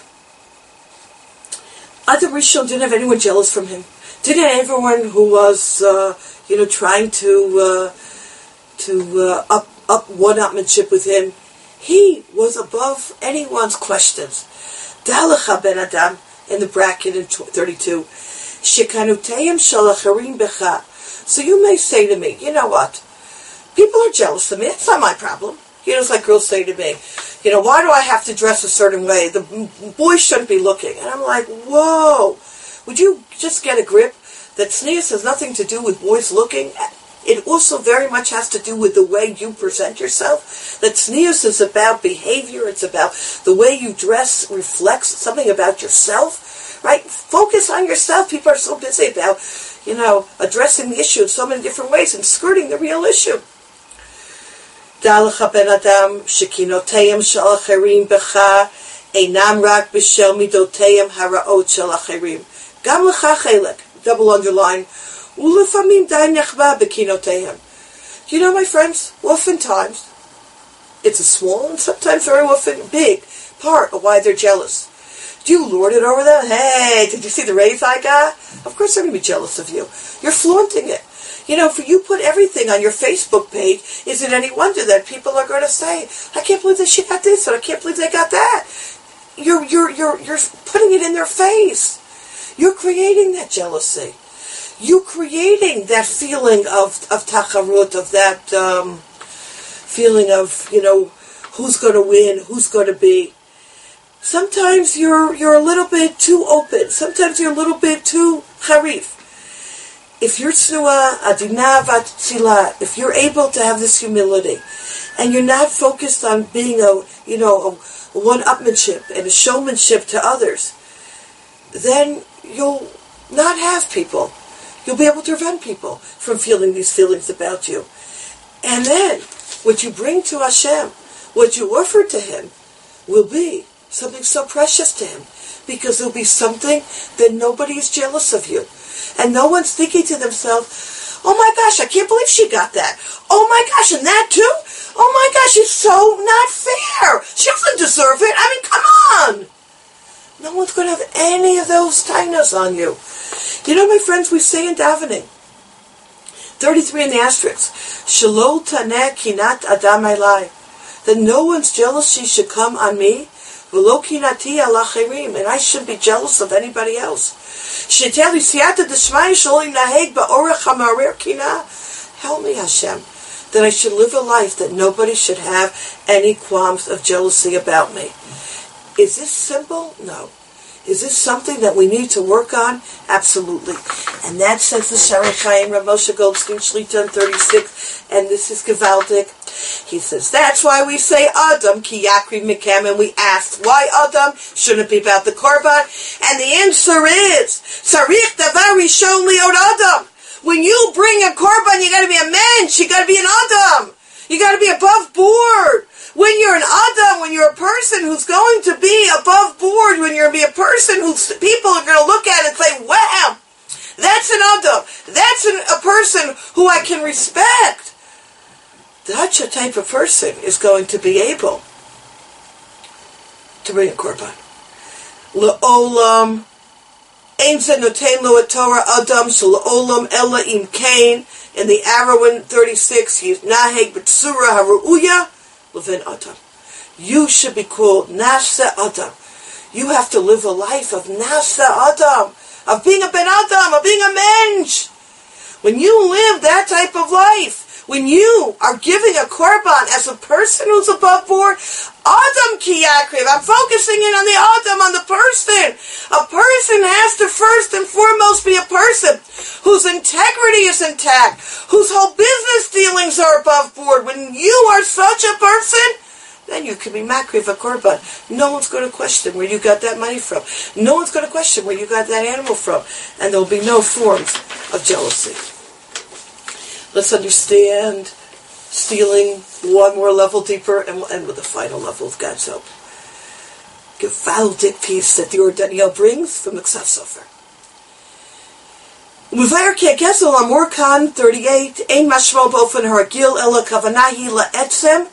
Adam Rishon didn't have anyone jealous from him. Didn't have everyone who was, uh, you know, trying to uh, to uh, up up one-upmanship with him. He was above anyone's questions. Da'alecha ben Adam, in the bracket in thirty-two, Shekanuteyim shalacharim becha. So you may say to me, you know what? People are jealous of me. It's not my problem. You know, it's like girls say to me, you know, why do I have to dress a certain way? The boys shouldn't be looking. And I'm like, whoa, would you just get a grip that tznius has nothing to do with boys looking? It also very much has to do with the way you present yourself. That tznius is about behavior. It's about the way you dress reflects something about yourself, right? Focus on yourself. People are so busy about, you know, addressing the issue in so many different ways and skirting the real issue. Da'alecha ben Adam, shekinotayim shel acherim becha, einam rak b'shel midotayim haraot shel acherim. Gam lecha chelek, double underline, ulefamim dai nechba bekinotayim. You know, my friends, oftentimes, it's a small and sometimes very often big part of why they're jealous. Do you lord it over them? Hey, did you see the raise I got? Of course they're going to be jealous of you. You're flaunting it. You know, for you put everything on your Facebook page, is it any wonder that people are going to say, I can't believe that she got this, or I can't believe they got that. You're, you're, you're, you're putting it in their face. You're creating that jealousy. You're creating that feeling of, of tacharut, of that um, feeling of, you know, who's going to win, who's going to be. Sometimes you're, you're a little bit too open. Sometimes you're a little bit too charif. If you're tznuah, adina v'atzila, if you're able to have this humility, and you're not focused on being a, you know, a one-upmanship and a showmanship to others, then you'll not have people. You'll be able to prevent people from feeling these feelings about you. And then, what you bring to Hashem, what you offer to Him, will be something so precious to Him, because it'll be something that nobody is jealous of you. And no one's thinking to themselves, oh my gosh, I can't believe she got that. Oh my gosh, and that too? Oh my gosh, it's so not fair. She doesn't deserve it. I mean, come on. No one's going to have any of those tainas on you. You know, my friends, we say in davening, thirty-three in the asterisk, Shalol taneh kinat adam elai, that no one's jealousy should come on me, v'lo kinati al acherim, and I shouldn't be jealous of anybody else. Help me, Hashem, that I should live a life that nobody should have any qualms of jealousy about me. Is this simple? No. Is this something that we need to work on? Absolutely. And that says the Shaarei Chaim, Rav Moshe Goldstein, Shlita in thirty-six, and this is Gevaldik. He says, that's why we say Adam, ki yakriv mikem, and we ask, why Adam? Shouldn't it be about the korban? And the answer is, Sarich davar rishon liot Adam. When you bring a korban, you gotta be a mensch, you gotta be an Adam. You gotta be above board. When you're an Adam, when you're a person who's going to be above board, when you're going to be a person who people are going to look at and say, wow, that's an Adam. That's an, a person who I can respect. That's a type of person is going to be able to bring a korban. Le'olam, ein ze noten lo et Torah Adam, so le'olam ela im kain, in the arrow in thirty-six, he's naheg b'tsura haru'uya, Levin Adam. You should be called Nasa Adam. You have to live a life of Nasa Adam, of being a Ben Adam, of being a mensch. When you live that type of life, when you are giving a korban as a person who's above board, Adam ki yakriv, I'm focusing in on the Adam, on the person. A person has to first and foremost be a person whose integrity is intact, whose whole business dealings are above board. When you are such a person, then you can be makriv a korban. No one's going to question where you got that money from. No one's going to question where you got that animal from. And there will be no forms of jealousy. Let's understand stealing one more level deeper, and we'll end with the final level of God's help. Gevaldik piece that the Or Daniel brings from the Ksav Sofer. Umevayer ki hagezel amor kan thirty-eight, ein mashmo bofen haragil ela kavanahi la'etzem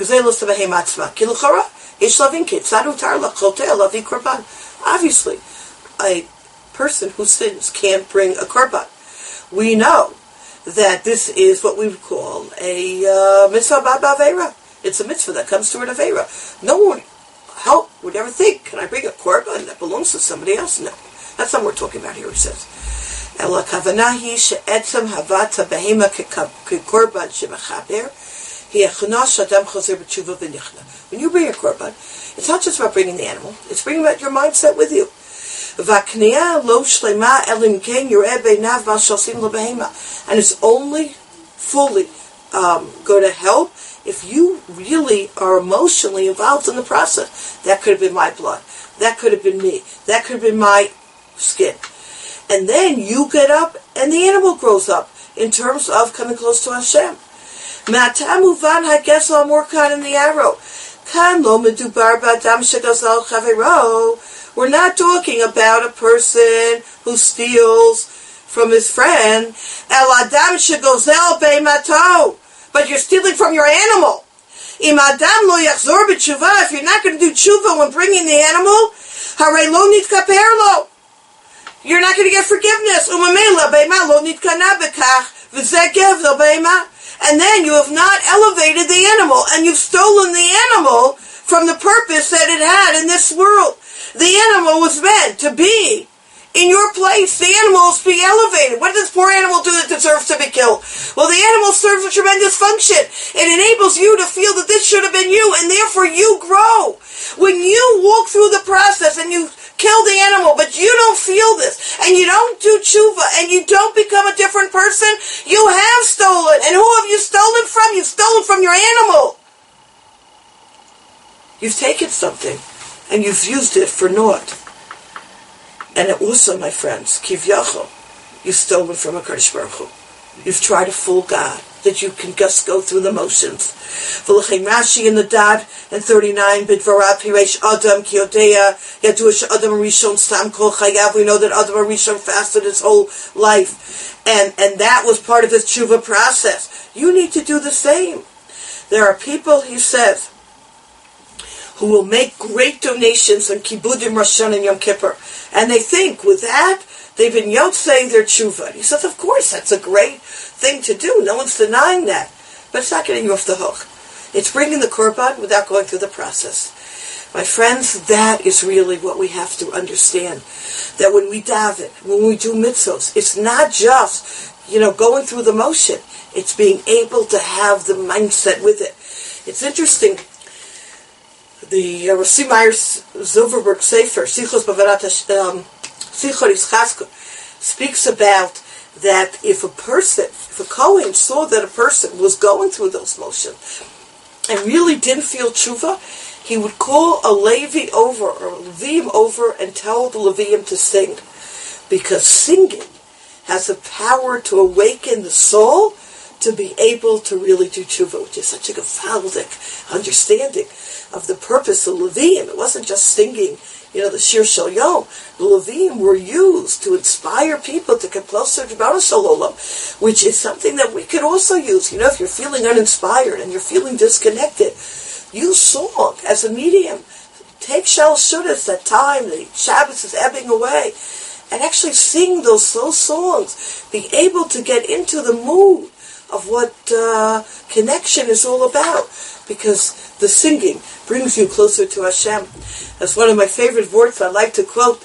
Obviously, a person who sins can't bring a korban. We know that this is what we would call a uh, mitzvah ba'avera. It's a mitzvah that comes through an avera. No one help would ever think, can I bring a korban that belongs to somebody else? No. That's not what we're talking about here, he says. Ela kavanahi she'etzem havata behema kekorban shemechaber hi'echunas shadam chazer b'tshuva v'nichna. When you bring a korban, it's not just about bringing the animal, it's bringing about your mindset with you. V'akniyah lo shlema elim ken yoreh beinav ma'shalsim lebehema. And it's only fully um, going to help if you really are emotionally involved in the process. That could have been my blood. That could have been me. That could have been my skin. And then you get up and the animal grows up in terms of coming close to Hashem. Ma'atamuvan hagesel amorkan in the arrow. Kan lo medubar ba'adam shegazal chavero. We're not talking about a person who steals from his friend. El adam shegozel be'mato. But you're stealing from your animal. Im adam lo yachzor b'tshuva. If you're not going to do tshuva when bringing the animal, harei lo nitkaper lo. You're not going to get forgiveness. Umamela be'ma lo nitkana bekach v'zegev lo be'ma. And then you have not elevated the animal, and you've stolen the animal from the purpose that it had in this world. The animal was meant to be in your place. The animal is being elevated. What does this poor animal do that deserves to be killed? Well, the animal serves a tremendous function. It enables you to feel that this should have been you, and therefore you grow. When you walk through the process and you kill the animal, but you don't feel this, and you don't do tshuva, and you don't become a different person, you have stolen. And who have you stolen from? You've stolen from your animal. You've taken something, and you've used it for naught. And it also, my friends, kivyachol, you've stolen from a Kadosh Baruch Hu. You've tried to fool God, that you can just go through the motions. V'lechem Rashi in the Dad and thirty-nine, Bidvarav Piresh Adam Kiodea Yadush Adam Rishon Stam Kol Chayav. We know that Adam Rishon fasted his whole life, and and that was part of his tshuva process. You need to do the same. There are people, he says, who will make great donations on Kibudim Rosh Hashanah and Yom Kippur, and they think with that they've been yotzei their tshuva. And he says, of course, that's a great thing to do. No one's denying that. But it's not getting you off the hook. It's bringing the korban without going through the process. My friends, that is really what we have to understand. That when we daven, when we do mitzvos, it's not just, you know, going through the motion. It's being able to have the mindset with it. It's interesting. The uh, Rashi Meir Zilverberg Sefer, Sichos Bavarat um, Sichor Ischasko, speaks about that if a person, if a Kohen saw that a person was going through those motions and really didn't feel tshuva, he would call a Levi over or a Levim over and tell the Leviim to sing, because singing has the power to awaken the soul to be able to really do tshuva, which is such a gefaldic understanding of the purpose of Leviim. It wasn't just singing, you know, the Shir Shel Yom. The Leviim were used to inspire people to get closer to Baruch Shalom, which is something that we could also use. You know, if you're feeling uninspired and you're feeling disconnected, use song as a medium. Take Shal Shudas, that time, the Shabbos is ebbing away, and actually sing those, those songs. Be able to get into the mood of what uh, connection is all about, because the singing brings you closer to Hashem. That's one of my favorite words I like to quote.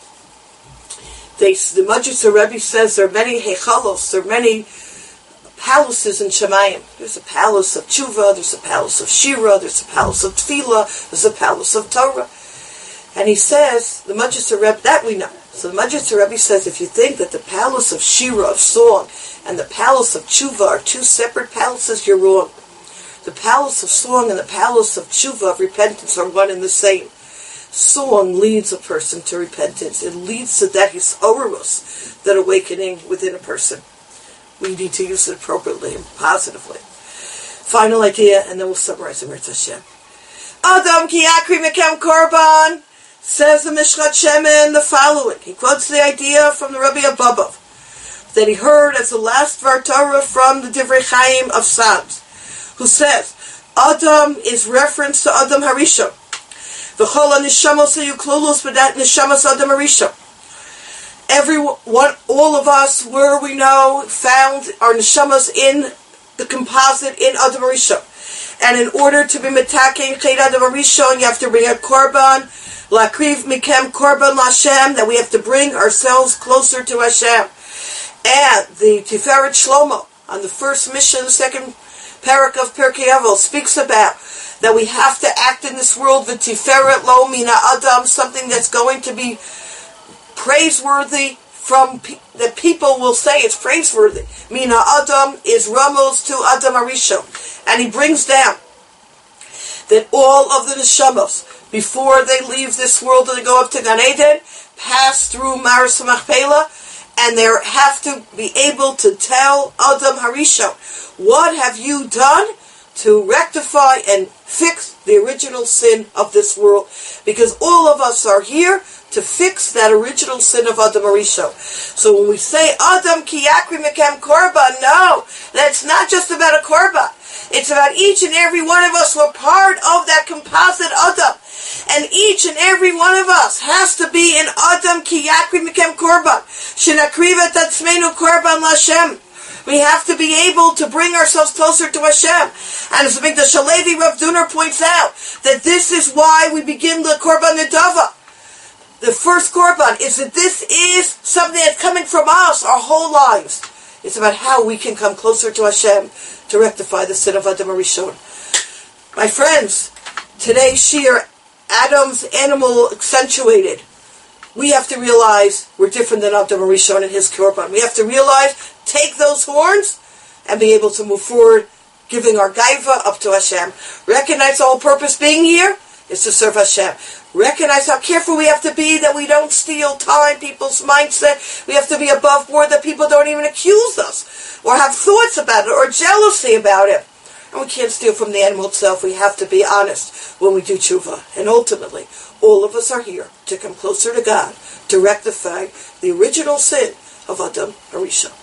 They, the Majid Rebbe says there are many hechalos, there are many palaces in Shemayim. There's a palace of tshuva, there's a palace of shira, there's a palace of tefillah, there's a palace of Torah. And he says, the Majid Rebbe, that we know. So the Majid Rebbe says, if you think that the palace of shira, of song, and the palace of tshuva are two separate palaces, you're wrong. The palace of song and the palace of tshuva, of repentance, are one and the same. Song leads a person to repentance. It leads to that hisorus, that awakening within a person. We need to use it appropriately and positively. Final idea, and then we'll summarize the Mirz Hashem. Adam ki yakri mekem korban, says the Mishchat Shemen the following. He quotes the idea from the Rabbi Ababov that he heard as the last Dvar Torah from the Divrei Chaim of Psalms, who says, Adam is reference to Adam Harishon. V'chol ha-neshamos hayuklolus b'dat neshamas Adam Harishon. Everyone, all of us, where we know, found our neshamas in the composite in Adam Harishon. And in order to be metaken Chet Adam Harishon, you have to bring a korban, lakriv mikem korban l'Hashem, that we have to bring ourselves closer to Hashem. And the Tiferet Shlomo, on the first mission, the second parak of Pirkei Avos, speaks about that we have to act in this world with Tiferet Lo Mina Adam, something that's going to be praiseworthy, from pe- that people will say it's praiseworthy. Mina Adam is Ramos to Adam Harishon. And he brings down that all of the neshamos, before they leave this world and they go up to Gan Eden, pass through Maris Machpelah, and they have to be able to tell Adam Harishon, what have you done to rectify and fix the original sin of this world? Because all of us are here to fix that original sin of Adam Harishon. So when we say Adam ki yakri mekem korban, no, that's not just about a korban. It's about each and every one of us. We're part of that composite Adam. And each and every one of us has to be in Adam ki yakri mekem korban. Shenakriva tatzmeinu korban l'Hashem. We have to be able to bring ourselves closer to Hashem. And as the Shalevi Rav Duner points out, that this is why we begin the Korban Nedava. The first Korban is that this is something that's coming from us our whole lives. It's about how we can come closer to Hashem to rectify the sin of Adam Harishon. My friends, today's Shir, Adam's animal accentuated. We have to realize we're different than Adam Harishon and his Korban. We have to realize, take those horns and be able to move forward, giving our gaiva up to Hashem. Recognize the whole purpose being here is to serve Hashem. Recognize how careful we have to be that we don't steal time, people's mindset. We have to be above board that people don't even accuse us or have thoughts about it or jealousy about it. And we can't steal from the animal itself. We have to be honest when we do tshuva. And ultimately, all of us are here to come closer to God, to rectify the original sin of Adam Harishon.